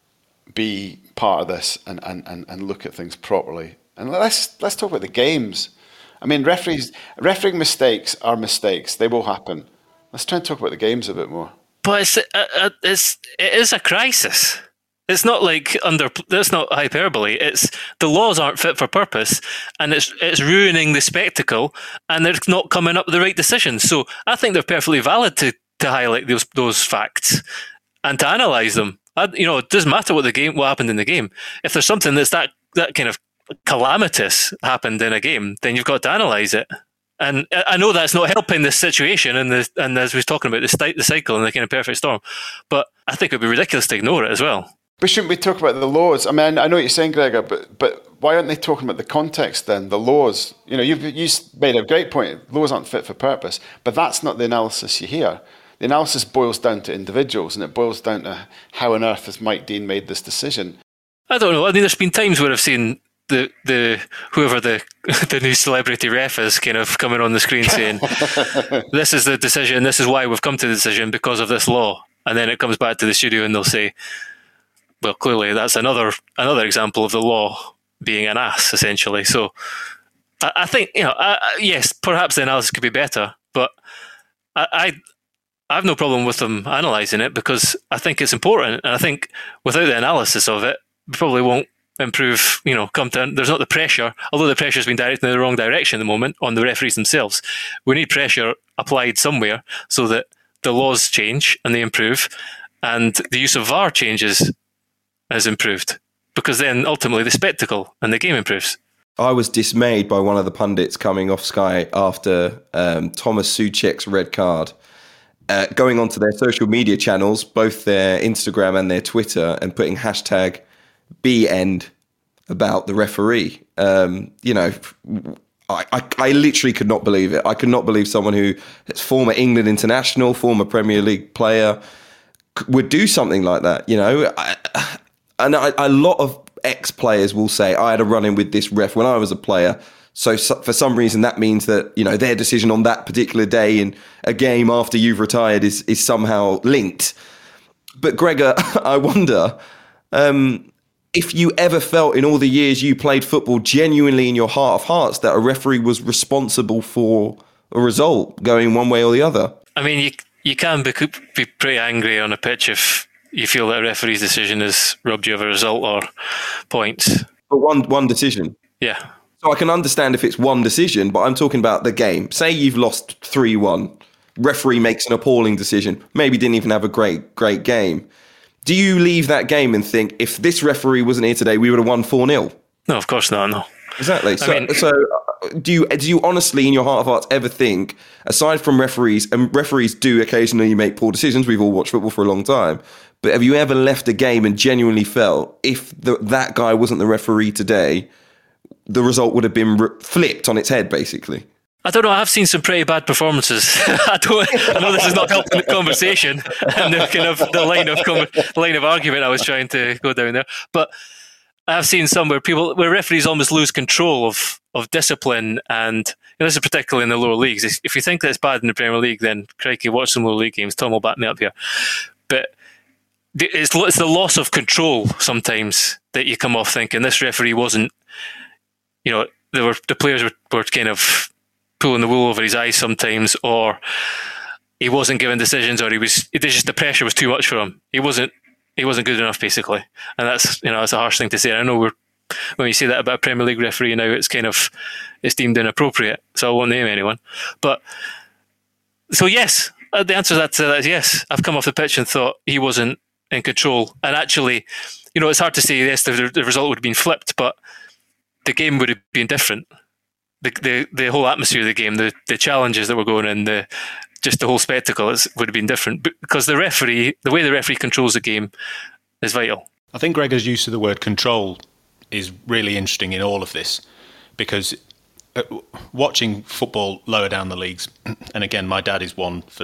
be part of this and look at things properly. And let's talk about the games. I mean, refereeing mistakes are mistakes. They will happen. Let's try and talk about the games a bit more. But it is a crisis. It's not like that's not hyperbole. It's the laws aren't fit for purpose, and it's ruining the spectacle, and they're not coming up with the right decisions. So I think they're perfectly valid to highlight those facts and to analyse them. It doesn't matter what happened in the game. If there's something that's that kind of calamitous happened in a game, then you've got to analyse it. And I know that's not helping this situation, and as we were talking about the cycle and the kind of perfect storm, but I think it would be ridiculous to ignore it as well. But shouldn't we talk about the laws? I mean, I know what you're saying, Gregor, but why aren't they talking about the context then? The laws, you made a great point. Laws aren't fit for purpose, but that's not the analysis you hear. The analysis boils down to individuals, and it boils down to how on earth has Mike Dean made this decision. I don't know. I mean, there's been times where I've seen whoever the new celebrity ref is kind of coming on the screen saying, this is the decision, this is why we've come to the decision because of this law. And then it comes back to the studio and they'll say, well, clearly that's another example of the law being an ass, essentially. So I think, yes, perhaps the analysis could be better, but I have no problem with them analysing it because I think it's important. And I think without the analysis of it, we probably won't improve, there's not the pressure, although the pressure has been directed in the wrong direction at the moment on the referees themselves. We need pressure applied somewhere so that the laws change and they improve, and the use of VAR changes has improved, because then ultimately the spectacle and the game improves. I was dismayed by one of the pundits coming off Sky after Thomas Souček's red card, going onto their social media channels, both their Instagram and their Twitter, and putting hashtag BEnd about the referee. I literally could not believe it. I could not believe someone who is former England international, former Premier League player, would do something like that. A lot of ex-players will say, I had a run-in with this ref when I was a player. So for some reason, that means that, their decision on that particular day in a game after you've retired is somehow linked. But Gregor, I wonder, if you ever felt in all the years you played football genuinely in your heart of hearts that a referee was responsible for a result going one way or the other. I mean, you can be pretty angry on a pitch if you feel that a referee's decision has robbed you of a result or points. But one decision. Yeah. So I can understand if it's one decision, but I'm talking about the game. Say you've lost 3-1. referee makes an appalling decision, maybe didn't even have a great game. Do you leave that game and think, if this referee wasn't here today, we would have won 4-0? No, of course not, no. Exactly. So do you honestly, in your heart of hearts, ever think, aside from referees, and referees do occasionally make poor decisions, we've all watched football for a long time, but have you ever left a game and genuinely felt, if that guy wasn't the referee today, the result would have been flipped on its head, basically? I don't know. I have seen some pretty bad performances. I know this is not helping the conversation and the kind of the line of argument I was trying to go down there. But I have seen some where referees almost lose control of discipline, and this is particularly in the lower leagues. If you think that it's bad in the Premier League, then crikey, watch some lower league games. Tom will back me up here. But it's the loss of control sometimes that you come off thinking this referee wasn't. The players were kind of pulling the wool over his eyes sometimes, or he wasn't giving decisions, or the pressure was too much for him. He wasn't good enough, basically. And that's a harsh thing to say. I know when you say that about a Premier League referee now, it's deemed inappropriate. So I won't name anyone. But so yes, the answer to that is yes. I've come off the pitch and thought he wasn't in control. And actually, it's hard to say yes, the result would have been flipped, but the game would have been different. The whole atmosphere of the game, the challenges that were going in, just the whole spectacle would have been different, because the way the referee controls the game is vital. I think Gregor's use of the word control is really interesting in all of this, because watching football lower down the leagues, and again, my dad is one for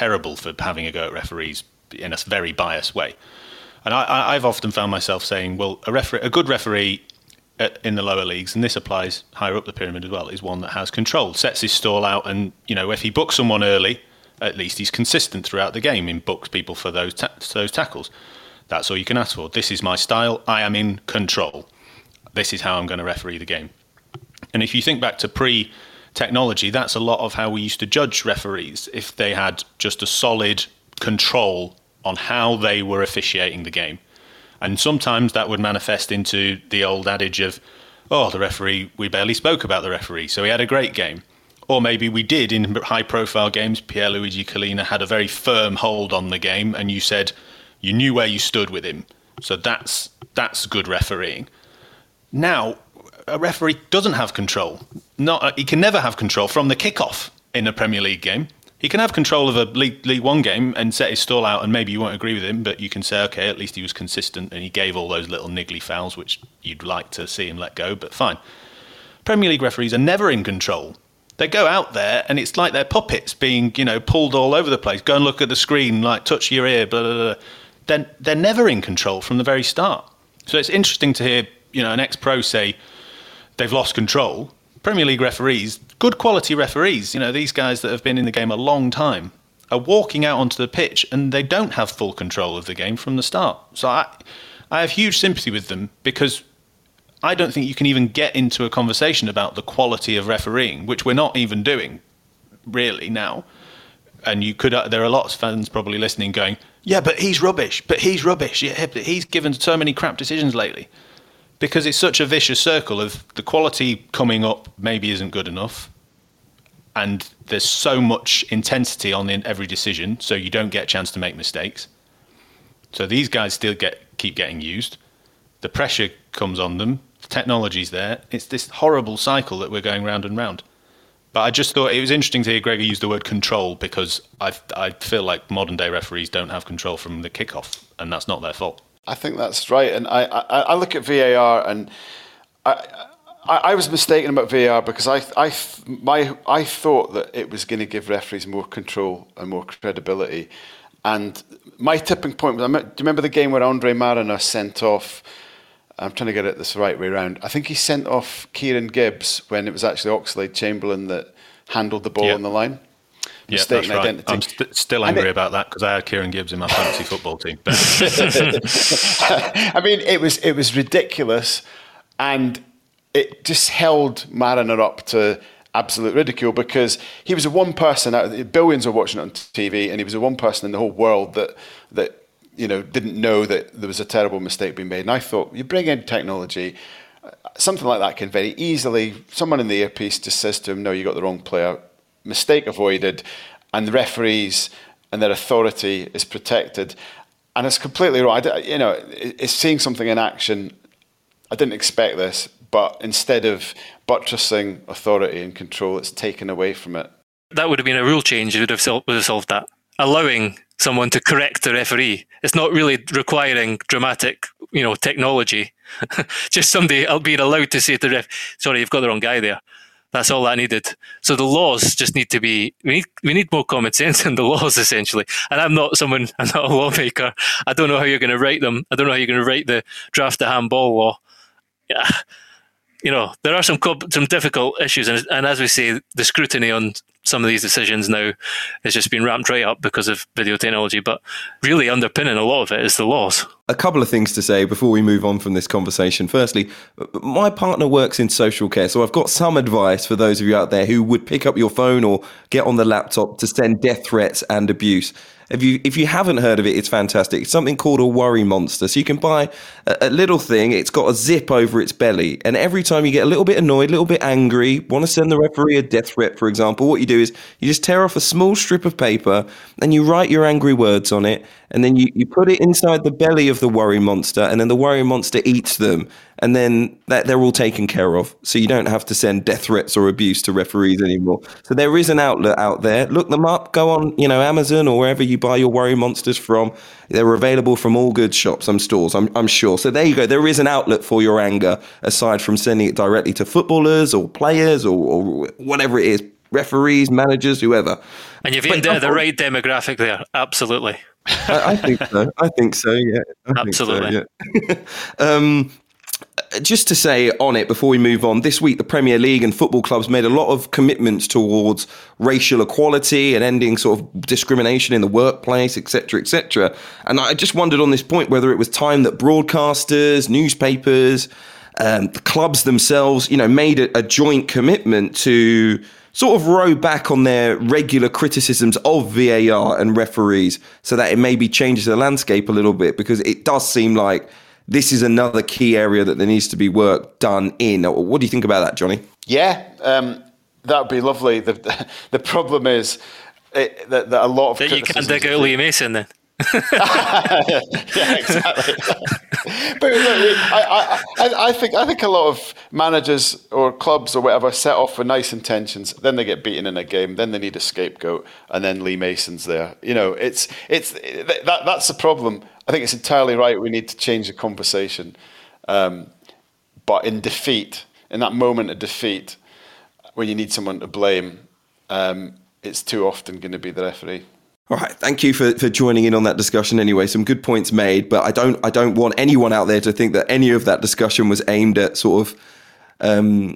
having a go at referees in a very biased way. And I've often found myself saying, well, a good referee in the lower leagues, and this applies higher up the pyramid as well, is one that has control, sets his stall out, and if he books someone early, at least he's consistent throughout the game and books people for those tackles. That's all you can ask for. This is my style. I am in control. This is how I'm going to referee the game. And if you think back to pre-technology, that's a lot of how we used to judge referees, if they had just a solid control on how they were officiating the game. And sometimes that would manifest into the old adage of, the referee, we barely spoke about the referee, so he had a great game. Or maybe we did in high-profile games. Pierluigi Collina had a very firm hold on the game, and you said you knew where you stood with him. So that's good refereeing. Now, a referee doesn't have control. He can never have control from the kickoff in a Premier League game. He can have control of a League One game and set his stall out, and maybe you won't agree with him, but you can say, okay, at least he was consistent and he gave all those little niggly fouls, which you'd like to see him let go, but fine. Premier League referees are never in control. They go out there and it's like they're puppets being, pulled all over the place. Go and look at the screen, like touch your ear, blah, blah, blah. They're never in control from the very start. So it's interesting to hear, an ex-pro say they've lost control. Premier League referees, good quality referees, these guys that have been in the game a long time, are walking out onto the pitch and they don't have full control of the game from the start. So I have huge sympathy with them, because I don't think you can even get into a conversation about the quality of refereeing, which we're not even doing really now. And there are lots of fans probably listening going, yeah, but he's rubbish. Yeah, but he's given so many crap decisions lately. Because it's such a vicious circle of the quality coming up maybe isn't good enough, and there's so much intensity on every decision, so you don't get a chance to make mistakes. So these guys still keep getting used. The pressure comes on them. The technology's there. It's this horrible cycle that we're going round and round. But I just thought it was interesting to hear Gregor use the word control, because I feel like modern day referees don't have control from the kickoff, and that's not their fault. I think that's right, and I look at VAR, and I was mistaken about VAR, because I thought that it was going to give referees more control and more credibility. And my tipping point was, do you remember the game where Andre Mariner sent off? I'm trying to get it this right way around. I think he sent off Kieran Gibbs when it was actually Oxlade-Chamberlain that handled the ball on the line. Mistaken identity. I'm still angry about that, because I had Kieran Gibbs in my fantasy football team. I mean, it was ridiculous, and it just held Mariner up to absolute ridicule, because he was the one person billions are watching it on TV, and he was the one person in the whole world that didn't know that there was a terrible mistake being made. And I thought, you bring in technology, something like that can very easily, someone in the earpiece just says to him, no, you got the wrong player. Mistake avoided, and the referees and their authority is protected. And it's completely wrong. It's seeing something in action. I didn't expect this, but instead of buttressing authority and control, it's taken away from it. That would have been a rule change. It would have solved that. Allowing someone to correct the referee. It's not really requiring dramatic, technology. Just somebody being allowed to say to the ref, sorry, you've got the wrong guy there. That's all that needed. So the laws just need to be, we need more common sense in the laws, essentially. And I'm not a lawmaker. I don't know how you're going to write them. I don't know how you're going to write the draft the handball law. Yeah. There are some difficult issues. And as we say, the scrutiny on some of these decisions now has just been ramped right up because of video technology. But really underpinning a lot of it is the laws. A couple of things to say before we move on from this conversation. Firstly, my partner works in social care, so I've got some advice for those of you out there who would pick up your phone or get on the laptop to send death threats and abuse. If you haven't heard of it, it's fantastic. It's something called a worry monster. So you can buy a little thing. It's got a zip over its belly. And every time you get a little bit annoyed, a little bit angry, want to send the referee a death threat, for example, what you do is you just tear off a small strip of paper and you write your angry words on it. And then you put it inside the belly of the worry monster, and then the worry monster eats them. And then they're all taken care of. So you don't have to send death threats or abuse to referees anymore. So there is an outlet out there. Look them up. Go on, Amazon or wherever you buy your worry monsters from. They're available from all good shops and stores, I'm sure. So there you go. There is an outlet for your anger, aside from sending it directly to footballers or players or whatever it is, referees, managers, whoever. And you've aimed at the right demographic there. Absolutely. I think so. Yeah. Absolutely. Just to say on it before we move on, this week the Premier League and football clubs made a lot of commitments towards racial equality and ending sort of discrimination in the workplace, etc., etc. And I just wondered on this point whether it was time that broadcasters, newspapers, the clubs themselves, made a joint commitment to sort of row back on their regular criticisms of VAR and referees so that it maybe changes the landscape a little bit, because it does seem like this is another key area that there needs to be work done in. What do you think about that, Johnny? Yeah, that would be lovely. The problem is that a lot of... That you can't dig out Lee Mason then. Yeah, exactly. But look, I think a lot of managers or clubs or whatever set off with nice intentions, then they get beaten in a game, then they need a scapegoat, and then Lee Mason's there. That's the problem. I think it's entirely right. We need to change the conversation, but in that moment of defeat, when you need someone to blame, it's too often going to be the referee. All right, thank you for joining in on that discussion anyway. Some good points made, but I don't want anyone out there to think that any of that discussion was aimed at sort of,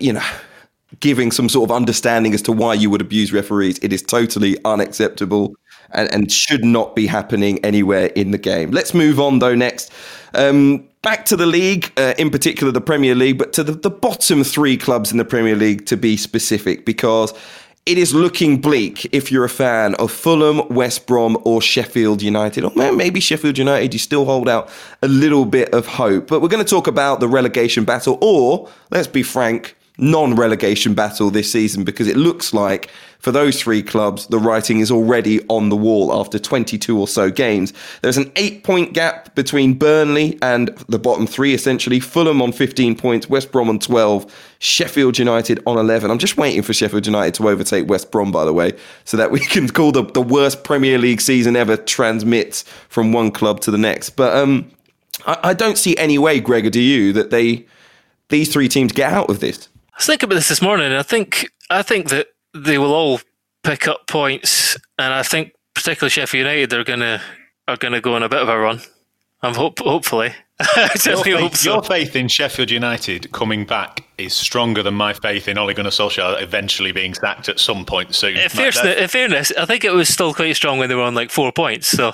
giving some sort of understanding as to why you would abuse referees. It is totally unacceptable and should not be happening anywhere in the game. Let's move on though next. Back to the league, in particular the Premier League, but to the bottom three clubs in the Premier League to be specific, because it is looking bleak if you're a fan of Fulham, West Brom or Sheffield United. Or maybe Sheffield United, you still hold out a little bit of hope. But we're going to talk about the relegation battle, or, let's be frank, non-relegation battle this season, because it looks like for those three clubs, the writing is already on the wall after 22 or so games. There's an 8-point gap between Burnley and the bottom three, essentially. Fulham on 15 points, West Brom on 12, Sheffield United on 11. I'm just waiting for Sheffield United to overtake West Brom, by the way, so that we can call the worst Premier League season ever transmits from one club to the next. But I don't see any way, Gregor, do you, that these three teams get out of this? I was thinking about this morning, and I think that they will all pick up points, and I think particularly Sheffield United are gonna go on a bit of a run. Hopefully. Your faith in Sheffield United coming back is stronger than my faith in Ole Gunnar Solskjaer eventually being sacked at some point soon. In fairness, I think it was still quite strong when they were on like 4 points. So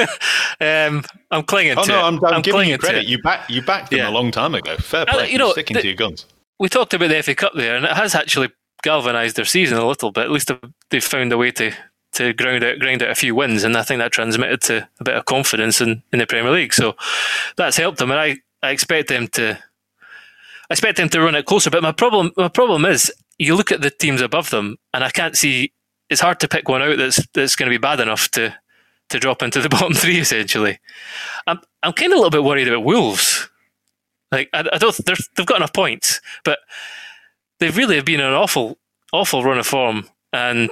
I'm clinging to it. I'm giving you credit. You backed them a long time ago. Fair play. You're sticking to your guns. We talked about the FA Cup there, and it has actually galvanised their season a little bit. At least they've found a way to grind out a few wins, and I think that transmitted to a bit of confidence in the Premier League. So that's helped them, and I expect them to run it closer. But my problem is, you look at the teams above them, and I can't see it's hard to pick one out that's going to be bad enough to drop into the bottom three. Essentially, I'm kind of a little bit worried about Wolves. Like I don't, they've got enough points, but they really have been an awful run of form, and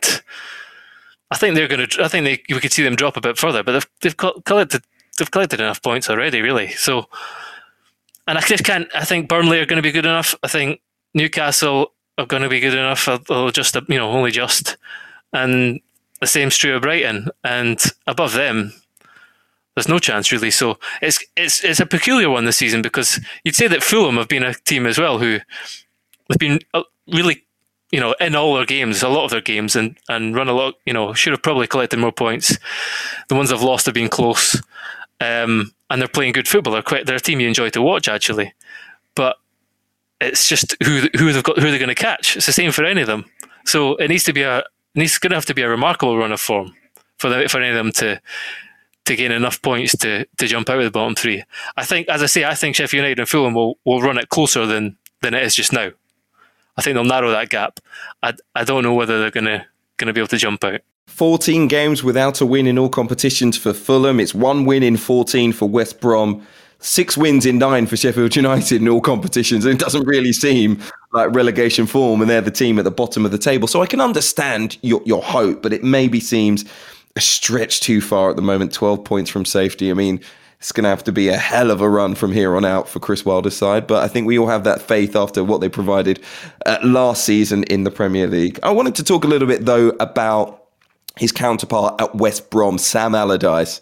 I think we could see them drop a bit further. But they've collected enough points already, really. So, and I think Burnley are going to be good enough. I think Newcastle are going to be good enough. Only just, and the same's true of Brighton. And above them, there's no chance really. So it's a peculiar one this season, because you'd say that Fulham have been a team as well who have been really, in all their games, a lot of their games, and run a lot. Should have probably collected more points. The ones they've lost have been close, and they're playing good football. They're a team you enjoy to watch, actually. But it's just who they're going to catch. It's the same for any of them. So it needs to be going to have to be a remarkable run of form for any of them to gain enough points to jump out of the bottom three. I think, as I say, Sheffield United and Fulham will run it closer than it is just now. I think they'll narrow that gap. I don't know whether they're going to be able to jump out. 14 games without a win in all competitions for Fulham. It's 1 win in 14 for West Brom. 6 wins in 9 for Sheffield United in all competitions. And it doesn't really seem like relegation form, and they're the team at the bottom of the table. So I can understand your hope, but it maybe seems a stretch too far at the moment. 12 points from safety. I mean, it's going to have to be a hell of a run from here on out for Chris Wilder's side. But I think we all have that faith after what they provided last season in the Premier League. I wanted to talk a little bit, though, about his counterpart at West Brom, Sam Allardyce.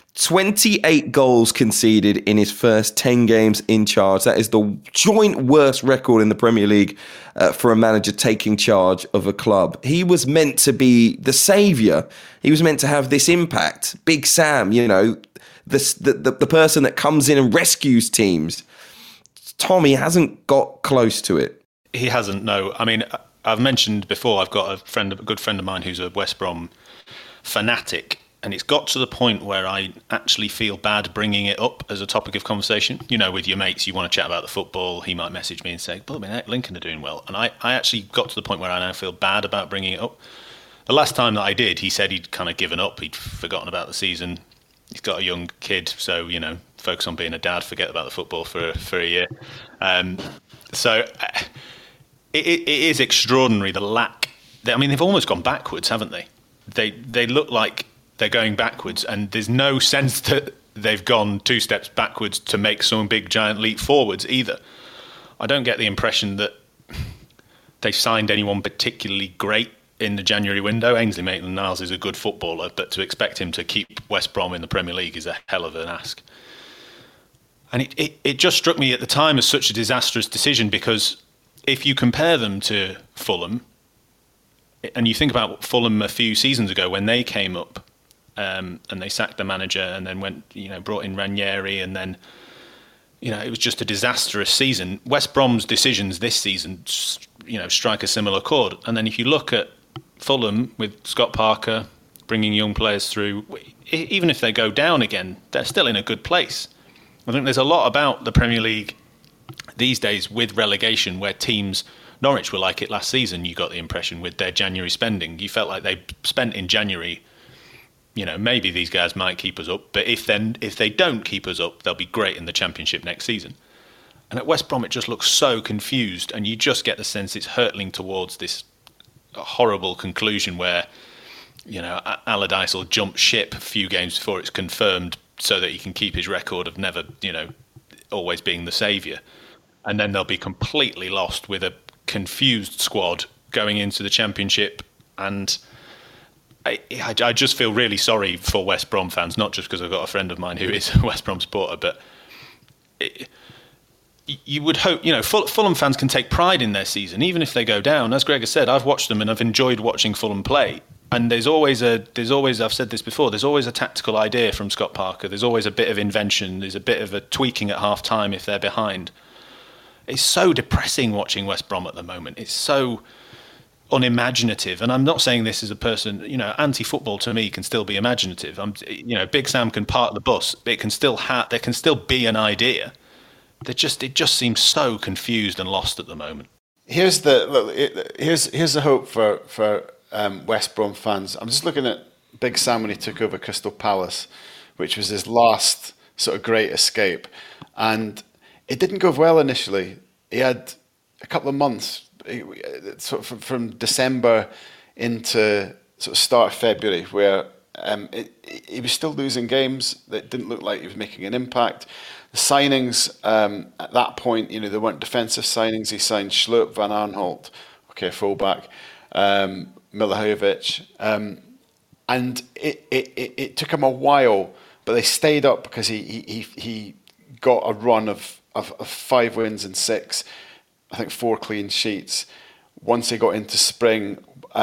28 goals conceded in his first 10 games in charge. That is the joint worst record in the Premier League for a manager taking charge of a club. He was meant to be the saviour. He was meant to have this impact. Big Sam, the person that comes in and rescues teams. Tommy hasn't got close to it. He hasn't, no. I mean, I've mentioned before, I've got a good friend of mine who's a West Brom fanatic. And it's got to the point where I actually feel bad bringing it up as a topic of conversation. With your mates, you want to chat about the football. He might message me and say, Lincoln are doing well. And I actually got to the point where I now feel bad about bringing it up. The last time that I did, he said he'd kind of given up. He'd forgotten about the season. He's got a young kid, so, focus on being a dad, forget about the football for a year. So it is extraordinary, the lack. They've almost gone backwards, haven't they? They look like they're going backwards, and there's no sense that they've gone 2 steps backwards to make some big giant leap forwards either. I don't get the impression that they've signed anyone particularly great in the January window. Ainsley Maitland-Niles is a good footballer, but to expect him to keep West Brom in the Premier League is a hell of an ask. And it just struck me at the time as such a disastrous decision, because if you compare them to Fulham, and you think about Fulham a few seasons ago when they came up, and they sacked the manager and then brought in Ranieri, and then it was just a disastrous season. West Brom's decisions this season strike a similar chord. And then if you look at Fulham with Scott Parker bringing young players through, even if they go down again, they're still in a good place. I think there's a lot about the Premier League these days with relegation where teams, Norwich were like it last season, you got the impression, with their January spending. You felt like they spent in January, maybe these guys might keep us up, but if they don't keep us up, they'll be great in the Championship next season. And at West Brom, it just looks so confused, and you just get the sense it's hurtling towards this horrible conclusion where, Allardyce will jump ship a few games before it's confirmed so that he can keep his record of never, always being the saviour. And then they'll be completely lost with a confused squad going into the Championship. And I just feel really sorry for West Brom fans, not just because I've got a friend of mine who is a West Brom supporter, but you would hope, Fulham fans can take pride in their season, even if they go down. As Greg has said, I've watched them and I've enjoyed watching Fulham play. And there's always, I've said this before, there's always a tactical idea from Scott Parker. There's always a bit of invention. There's a bit of a tweaking at half time if they're behind. It's so depressing watching West Brom at the moment. It's so unimaginative. And I'm not saying this as a person, anti-football to me can still be imaginative. Big Sam can park the bus. It can still there can still be an idea. It just seems so confused and lost at the moment. Here's the hope for West Brom fans. I'm just looking at Big Sam when he took over Crystal Palace, which was his last sort of great escape. And it didn't go well initially. He had a couple of months, sort of from December into sort of start of February, where he was still losing games. That didn't look like he was making an impact. The signings at that point, they weren't defensive signings. He signed Schlupp, Van Aanholt, fullback, Milivojevic, and it took him a while, but they stayed up because he got a run of 5 wins and 6, I think 4 clean sheets. Once he got into spring,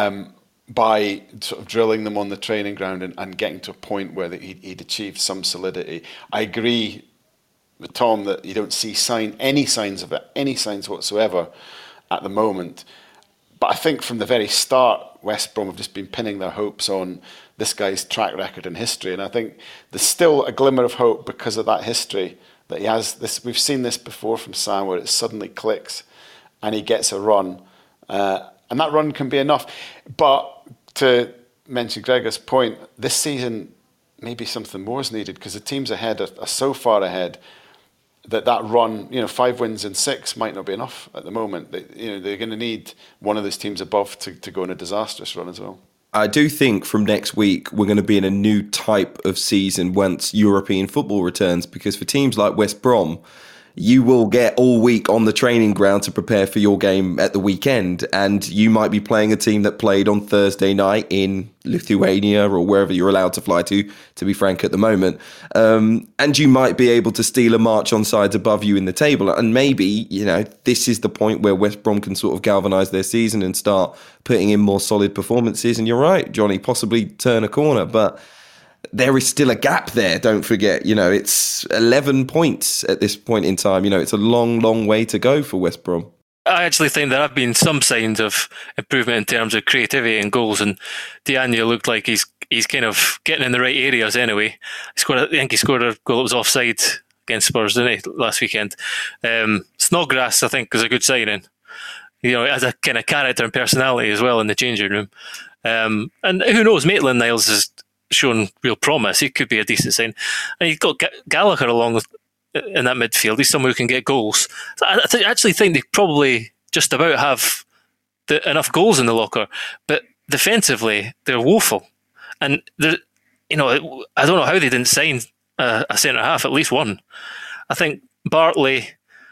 by sort of drilling them on the training ground and getting to a point where he'd achieved some solidity. I agree with Tom that you don't see any signs of it, any signs whatsoever at the moment. But I think from the very start, West Brom have just been pinning their hopes on this guy's track record and history. And I think there's still a glimmer of hope because of that history that he has. This, we've seen this before from Sam, where it suddenly clicks and he gets a run. And that run can be enough. But to mention Gregor's point, this season maybe something more is needed because the teams ahead are so far ahead that run, 5 wins and 6 might not be enough at the moment. They're going to need one of those teams above to go on a disastrous run as well. I do think from next week we're going to be in a new type of season once European football returns, because for teams like West Brom, you will get all week on the training ground to prepare for your game at the weekend, and you might be playing a team that played on Thursday night in Lithuania or wherever you're allowed to fly to be frank at the moment, and you might be able to steal a march on sides above you in the table. And maybe this is the point where West Brom can sort of galvanise their season and start putting in more solid performances. And you're right, Johnny, possibly turn a corner, but there is still a gap there, don't forget. It's 11 points at this point in time. It's a long, long way to go for West Brom. I actually think there have been some signs of improvement in terms of creativity and goals, and Diagne looked like he's kind of getting in the right areas anyway. I think he scored a goal that was offside against Spurs, didn't he, last weekend? Snodgrass, I think, is a good signing. As a kind of character and personality as well in the changing room. And who knows, Maitland-Niles has shown real promise. He could be a decent sign. And you've got Gallagher along in that midfield. He's someone who can get goals. So I actually think they probably just about have enough goals in the locker, but defensively they're woeful. And I don't know how they didn't sign a centre half, at least one. I think Bartley,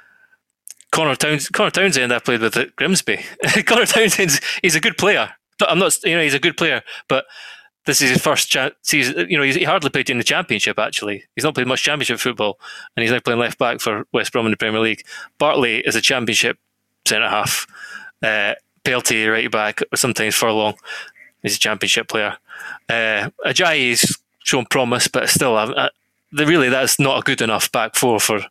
Connor Townsend, I played with at Grimsby. Connor Townsend, he's a good player. But he's a good player, but this is his first season. He hardly played in the Championship, actually. He's not played much Championship football, and he's now playing left back for West Brom in the Premier League. Bartley is a Championship centre-half. Pelty, right back, or sometimes Furlong. He's a Championship player. Ajayi's shown promise, but still, that's not a good enough back four for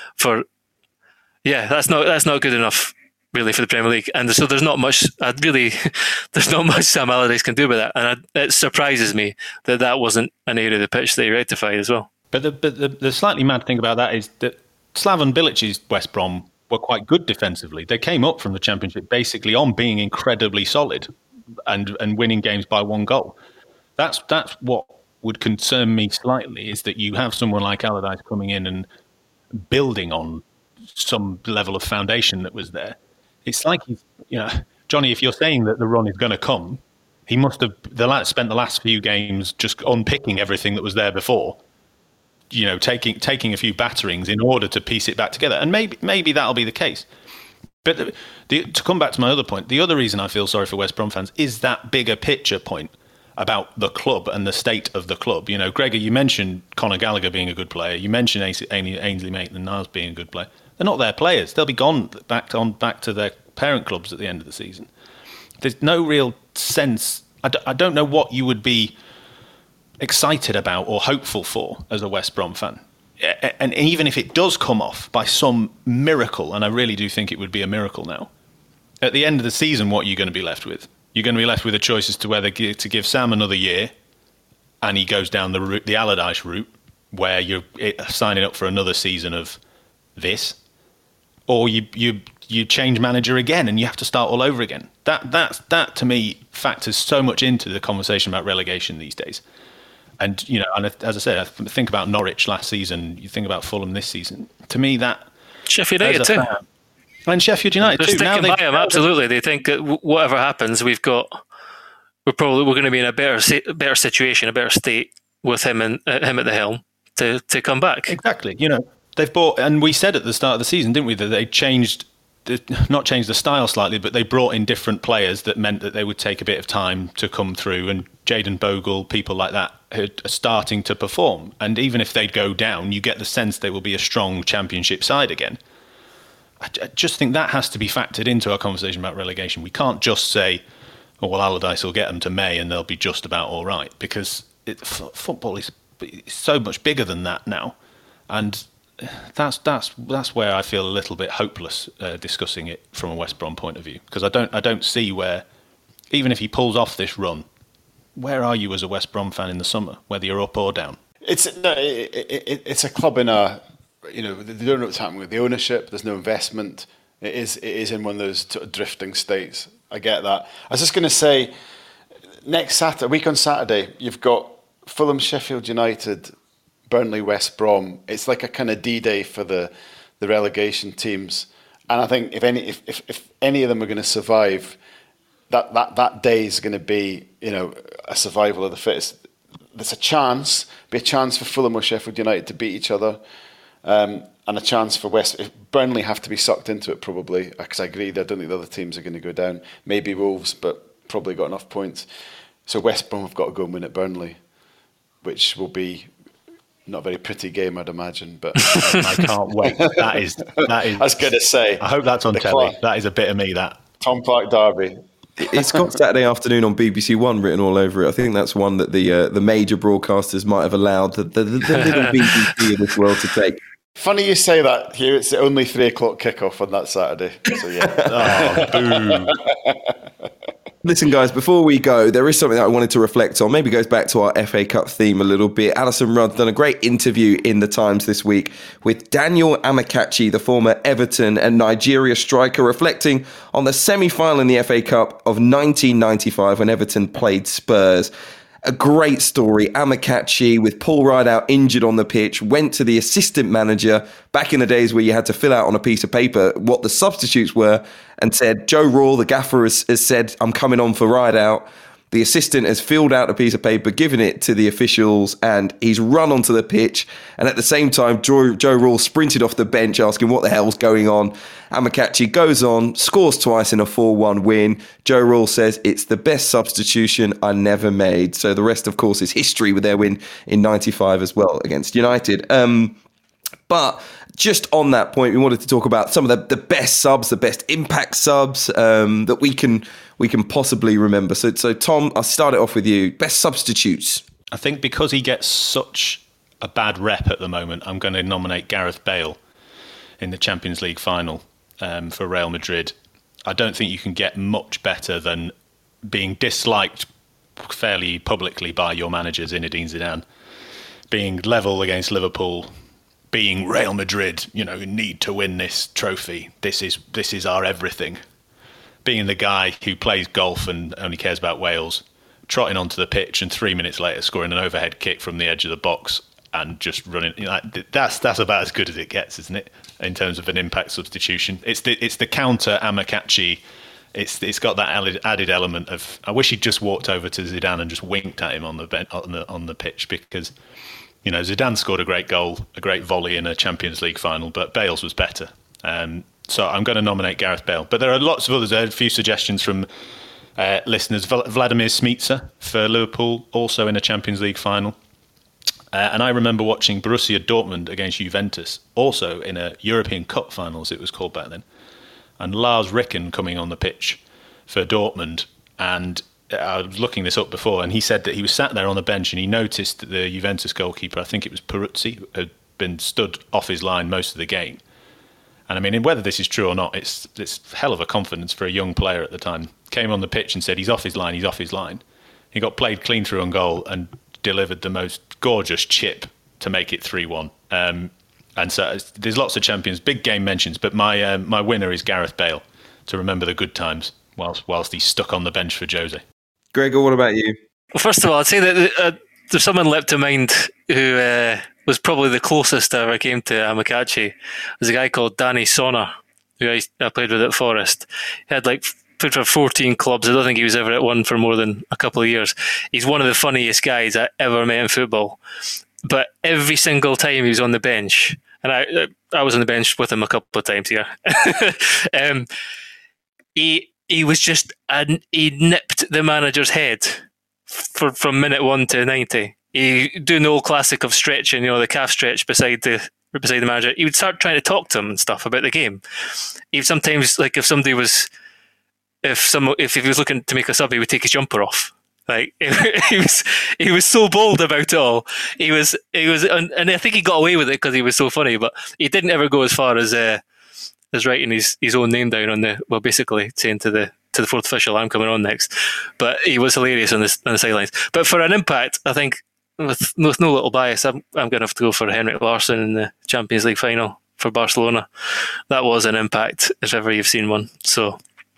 that's not good enough, really, for the Premier League. And so there's not much Sam Allardyce can do with that. And it surprises me that wasn't an area of the pitch that he rectified as well. But the slightly mad thing about that is that Slaven Bilic's West Brom were quite good defensively. They came up from the Championship basically on being incredibly solid and winning games by 1 goal. That's what would concern me slightly, is that you have someone like Allardyce coming in and building on some level of foundation that was there. It's like he's, Johnny, if you're saying that the run is going to come, he must have spent the last few games just unpicking everything that was there before, taking a few batterings in order to piece it back together. And maybe that'll be the case. But to come back to my other point, the other reason I feel sorry for West Brom fans is that bigger picture point about the club and the state of the club. Gregor, you mentioned Conor Gallagher being a good player. You mentioned Ainsley Maitland-Niles being a good player. They're not their players. They'll be gone back to their parent clubs at the end of the season. There's no real sense. I don't know what you would be excited about or hopeful for as a West Brom fan. And even if it does come off by some miracle, and I really do think it would be a miracle now, at the end of the season, what are you going to be left with? You're going to be left with a choice as to whether to give Sam another year and he goes down the Allardyce route, where you're signing up for another season of this, or you change manager again and you have to start all over again. That to me factors so much into the conversation about relegation these days. And and as I said, I think about Norwich last season. You think about Fulham this season. To me, that Sheffield United too, and Sheffield United they're too. Sticking by him, absolutely. They think that whatever happens, we're going to be in a better situation, a better state with him and him at the helm to come back. Exactly. They've bought, and we said at the start of the season, didn't we, that they not changed the style slightly, but they brought in different players that meant that they would take a bit of time to come through. And Jayden Bogle, people like that, are starting to perform. And even if they go down, you get the sense they will be a strong championship side again. I just think that has to be factored into our conversation about relegation. We can't just say, oh, well, Allardyce will get them to May and they'll be just about all right, because football is so much bigger than that now. And that's where I feel a little bit hopeless discussing it from a West Brom point of view, because I don't see where, even if he pulls off this run, where are you as a West Brom fan in the summer, whether you're up or down? It's a club in a, they don't know what's happening with the ownership. There's no investment. It is in one of those drifting states. I get that. I was just going to say, a week on Saturday, you've got Fulham, Sheffield United, Burnley, West Brom. It's like a kind of D-Day for the relegation teams. And I think if any of them are going to survive, that day is going to be a survival of the fittest. There's a chance for Fulham or Sheffield United to beat each other, and a chance for Burnley have to be sucked into it probably, because I agree, I don't think the other teams are going to go down. Maybe Wolves, but probably got enough points. So West Brom have got to go and win at Burnley, which will be not a very pretty game, I'd imagine. But I can't wait. That is. I was going to say. I hope that's on telly. That is a bit of me. That Tom Clark derby. It's got Saturday afternoon on BBC One written all over it. I think that's one that the major broadcasters might have allowed the little BBC of this world to take. Funny you say that, Hugh. It's only 3:00 kickoff on that Saturday. So yeah. Boo. Listen, guys, before we go, there is something that I wanted to reflect on. Maybe goes back to our FA Cup theme a little bit. Alison Rudd done a great interview in The Times this week with Daniel Amokachi, the former Everton and Nigeria striker, reflecting on the semi-final in the FA Cup of 1995 when Everton played Spurs. A great story. Amokachi, with Paul Rideout injured on the pitch, went to the assistant manager back in the days where you had to fill out on a piece of paper what the substitutes were and said, Joe Raw, the gaffer, has said, I'm coming on for Rideout. The assistant has filled out a piece of paper, given it to the officials, and he's run onto the pitch. And at the same time, Joe Raw sprinted off the bench asking what the hell's going on. Amokachi goes on, scores twice in a 4-1 win. Joe Raw says, it's the best substitution I never made. So the rest, of course, is history with their win in 95 as well against United. But just on that point, we wanted to talk about some of the best subs, the best impact subs that we can possibly remember. So Tom, I'll start it off with you. Best substitutes. I think because he gets such a bad rep at the moment, I'm going to nominate Gareth Bale in the Champions League final for Real Madrid. I don't think you can get much better than being disliked fairly publicly by your manager, Zinedine Zidane, being level against Liverpool, being Real Madrid, who need to win this trophy. This is our everything. Being the guy who plays golf and only cares about Wales, trotting onto the pitch and 3 minutes later scoring an overhead kick from the edge of the box and just running. That's about as good as it gets, isn't it? In terms of an impact substitution, it's the counter Amokachi. It's got that added element of, I wish he'd just walked over to Zidane and just winked at him on the pitch, because Zidane scored a great goal, a great volley in a Champions League final, but Bale's was better. So I'm going to nominate Gareth Bale. But there are lots of others. I had a few suggestions from listeners. Vladimir Smicer for Liverpool, also in a Champions League final. And I remember watching Borussia Dortmund against Juventus, also in a European Cup final, as it was called back then. And Lars Ricken coming on the pitch for Dortmund. And I was looking this up before, and he said that he was sat there on the bench and he noticed that the Juventus goalkeeper, I think it was Peruzzi, had been stood off his line most of the game. And I mean, whether this is true or not, it's hell of a confidence for a young player at the time. Came on the pitch and said, he's off his line, he's off his line. He got played clean through on goal and delivered the most gorgeous chip to make it 3-1. And so there's lots of champions, big game mentions, but my winner is Gareth Bale, to remember the good times whilst he's stuck on the bench for Jose. Gregor, what about you? Well, first of all, I'd say that there's someone leapt to mind who was probably the closest I ever came to Amokachi. There's a guy called Danny Sonner, who I played with at Forest. He had played for 14 clubs. I don't think he was ever at one for more than a couple of years. He's one of the funniest guys I ever met in football. But every single time he was on the bench, and I was on the bench with him a couple of times here, he was just, he nipped the manager's head from minute 1 to 90. He doing the old classic of stretching, the calf stretch beside the manager. He would start trying to talk to him and stuff about the game. He sometimes, if somebody was, if he was looking to make a sub, he would take his jumper off. He was so bold about it all. He was, and I think he got away with it because he was so funny. But he didn't ever go as far as writing his own name down on basically saying to the fourth official, "I'm coming on next." But he was hilarious on the sidelines. But for an impact, I think with no little bias, I'm going to have to go for Henrik Larsson in the Champions League final for Barcelona. That was an impact, if ever you've seen one. So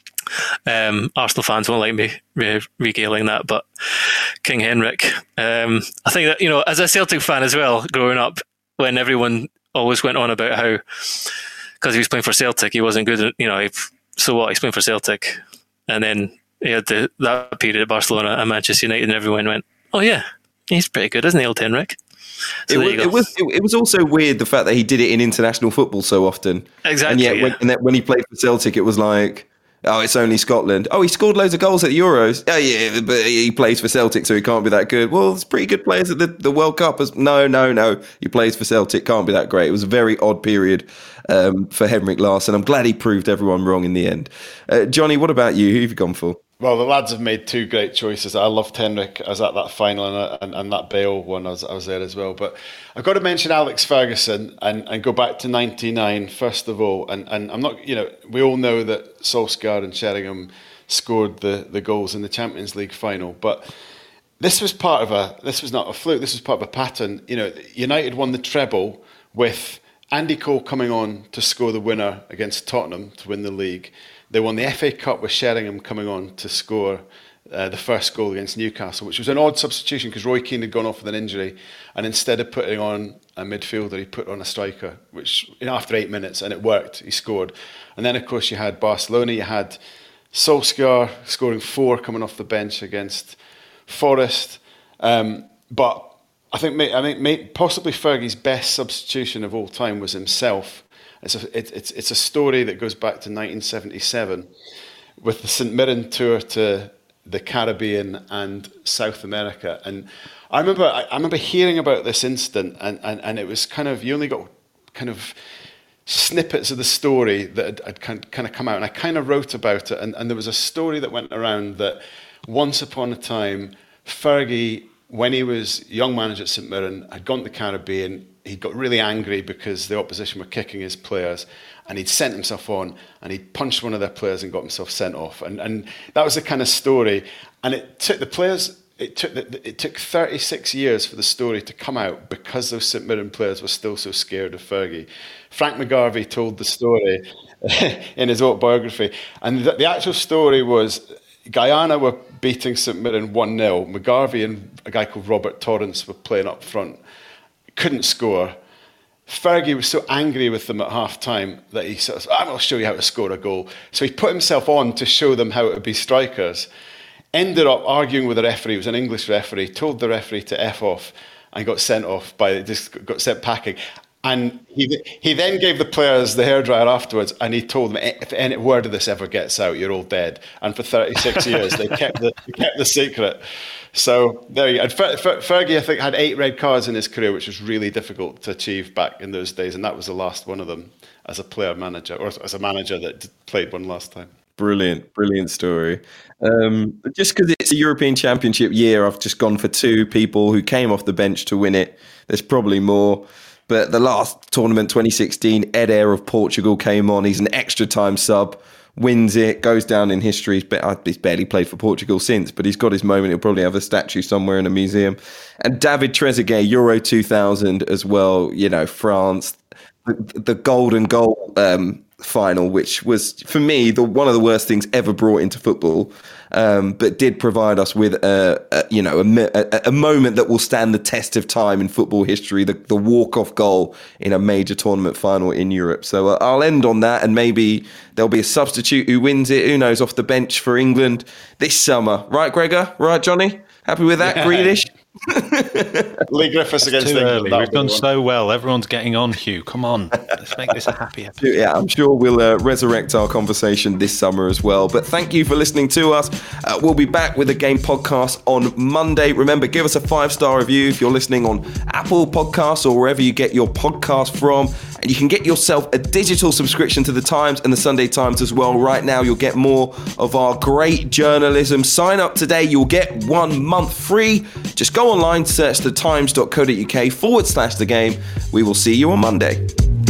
Arsenal fans won't like me regaling that, but King Henrik. I think that, as a Celtic fan as well, growing up, when everyone always went on about how, because he was playing for Celtic, he wasn't good, so what, he's playing for Celtic. And then he had that period at Barcelona and Manchester United, and everyone went, "Oh yeah, he's pretty good, isn't he, old Henrik?" So it was also weird, the fact that he did it in international football so often. Exactly. And yet when he played for Celtic, it was like, oh, it's only Scotland. Oh, he scored loads of goals at the Euros. Oh, yeah, but he plays for Celtic, so he can't be that good. Well, there's pretty good players at the World Cup. No. He plays for Celtic, can't be that great. It was a very odd period for Henrik Larsson. I'm glad he proved everyone wrong in the end. Johnny, what about you? Who have you gone for? Well, the lads have made two great choices. I loved Henrik. I was at that final and that Bale one. I was there as well. But I've got to mention Alex Ferguson and go back to 99 first of all. And I'm not, we all know that Solskjaer and Sheringham scored the goals in the Champions League final. But this was not a fluke. This was part of a pattern. United won the treble with Andy Cole coming on to score the winner against Tottenham to win the league. They won the FA Cup with Sheringham coming on to score the first goal against Newcastle, which was an odd substitution because Roy Keane had gone off with an injury, and instead of putting on a midfielder, he put on a striker, which after 8 minutes, and it worked. He scored. And then, of course, you had Barcelona. You had Solskjaer scoring 4 coming off the bench against Forest. But I think possibly Fergie's best substitution of all time was himself. It's a story that goes back to 1977 with the St Mirren tour to the Caribbean and South America. And I remember hearing about this incident, and it was kind of, you only got kind of snippets of the story that had kind of come out, and I kind of wrote about it. And there was a story that went around that once upon a time, Fergie, when he was young manager at St Mirren, had gone to the Caribbean. He got really angry because the opposition were kicking his players, and he'd sent himself on, and he'd punched one of their players and got himself sent off. And that was the kind of story. And it took the players, it took 36 years for the story to come out because those St Mirren players were still so scared of Fergie. Frank McGarvey told the story in his autobiography. And the actual story was Guyana were beating St Mirren 1-0. McGarvey and a guy called Robert Torrance were playing up front. Couldn't score. Fergie was so angry with them at half time that he sort of said, "I'll show you how to score a goal." So he put himself on to show them how to be strikers. Ended up arguing with the referee. It was an English referee. Told the referee to F off and got sent off just got sent packing. And he then gave the players the hairdryer afterwards, and he told them, "If any word of this ever gets out, you're all dead." And for 36 years, they kept the secret. So there you go. And Fergie, I think, had 8 red cards in his career, which was really difficult to achieve back in those days, and that was the last one of them as a player manager, or as a manager that played one last time. Brilliant story. Just because it's a European Championship year, I've just gone for 2 people who came off the bench to win it. There's probably more. But the last tournament, 2016, Ed Ayer of Portugal came on. He's an extra time sub. wins it, goes down in history. He's barely played for Portugal since, but he's got his moment. He'll probably have a statue somewhere in a museum. And David Trezeguet, Euro 2000 as well, France, the golden goal final, which was, for me, one of the worst things ever brought into football, but did provide us with a moment that will stand the test of time in football history, the walk-off goal in a major tournament final in Europe. So I'll end on that, and maybe there'll be a substitute who wins it, who knows, off the bench for England this summer. Right, Gregor? Right, Johnny? Happy with that? Yeah. Grealish? Lee Griffiths against England. We've done so well. Everyone's getting on, Hugh. Come on. Let's make this a happy episode. Yeah, I'm sure we'll resurrect our conversation this summer as well. But thank you for listening to us. We'll be back with a game podcast on Monday. Remember, give us a 5-star review if you're listening on Apple Podcasts or wherever you get your podcast from. And you can get yourself a digital subscription to The Times and The Sunday Times as well. Right now, you'll get more of our great journalism. Sign up today. You'll get 1 month free. Just go online, search thetimes.co.uk/the game. We will see you on Monday.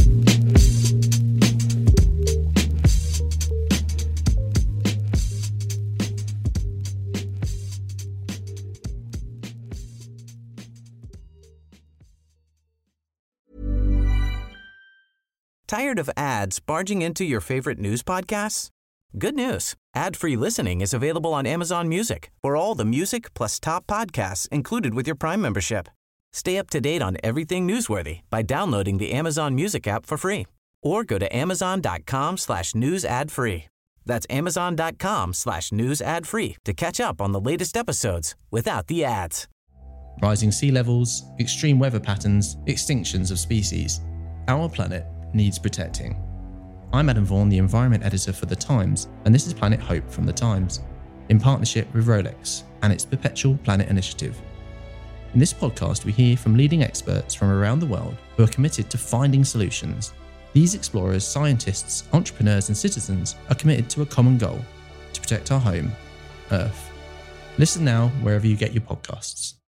Tired of ads barging into your favorite news podcasts? Good news. Ad-free listening is available on Amazon Music for all the music plus top podcasts included with your Prime membership. Stay up to date on everything newsworthy by downloading the Amazon Music app for free or go to amazon.com/news ad free. That's amazon.com/news ad free to catch up on the latest episodes without the ads. Rising sea levels, extreme weather patterns, extinctions of species. Our planet needs protecting. I'm Adam Vaughan, the Environment Editor for The Times, and this is Planet Hope from The Times, in partnership with Rolex and its Perpetual Planet Initiative. In this podcast, we hear from leading experts from around the world who are committed to finding solutions. These explorers, scientists, entrepreneurs, and citizens are committed to a common goal: to protect our home, Earth. Listen now wherever you get your podcasts.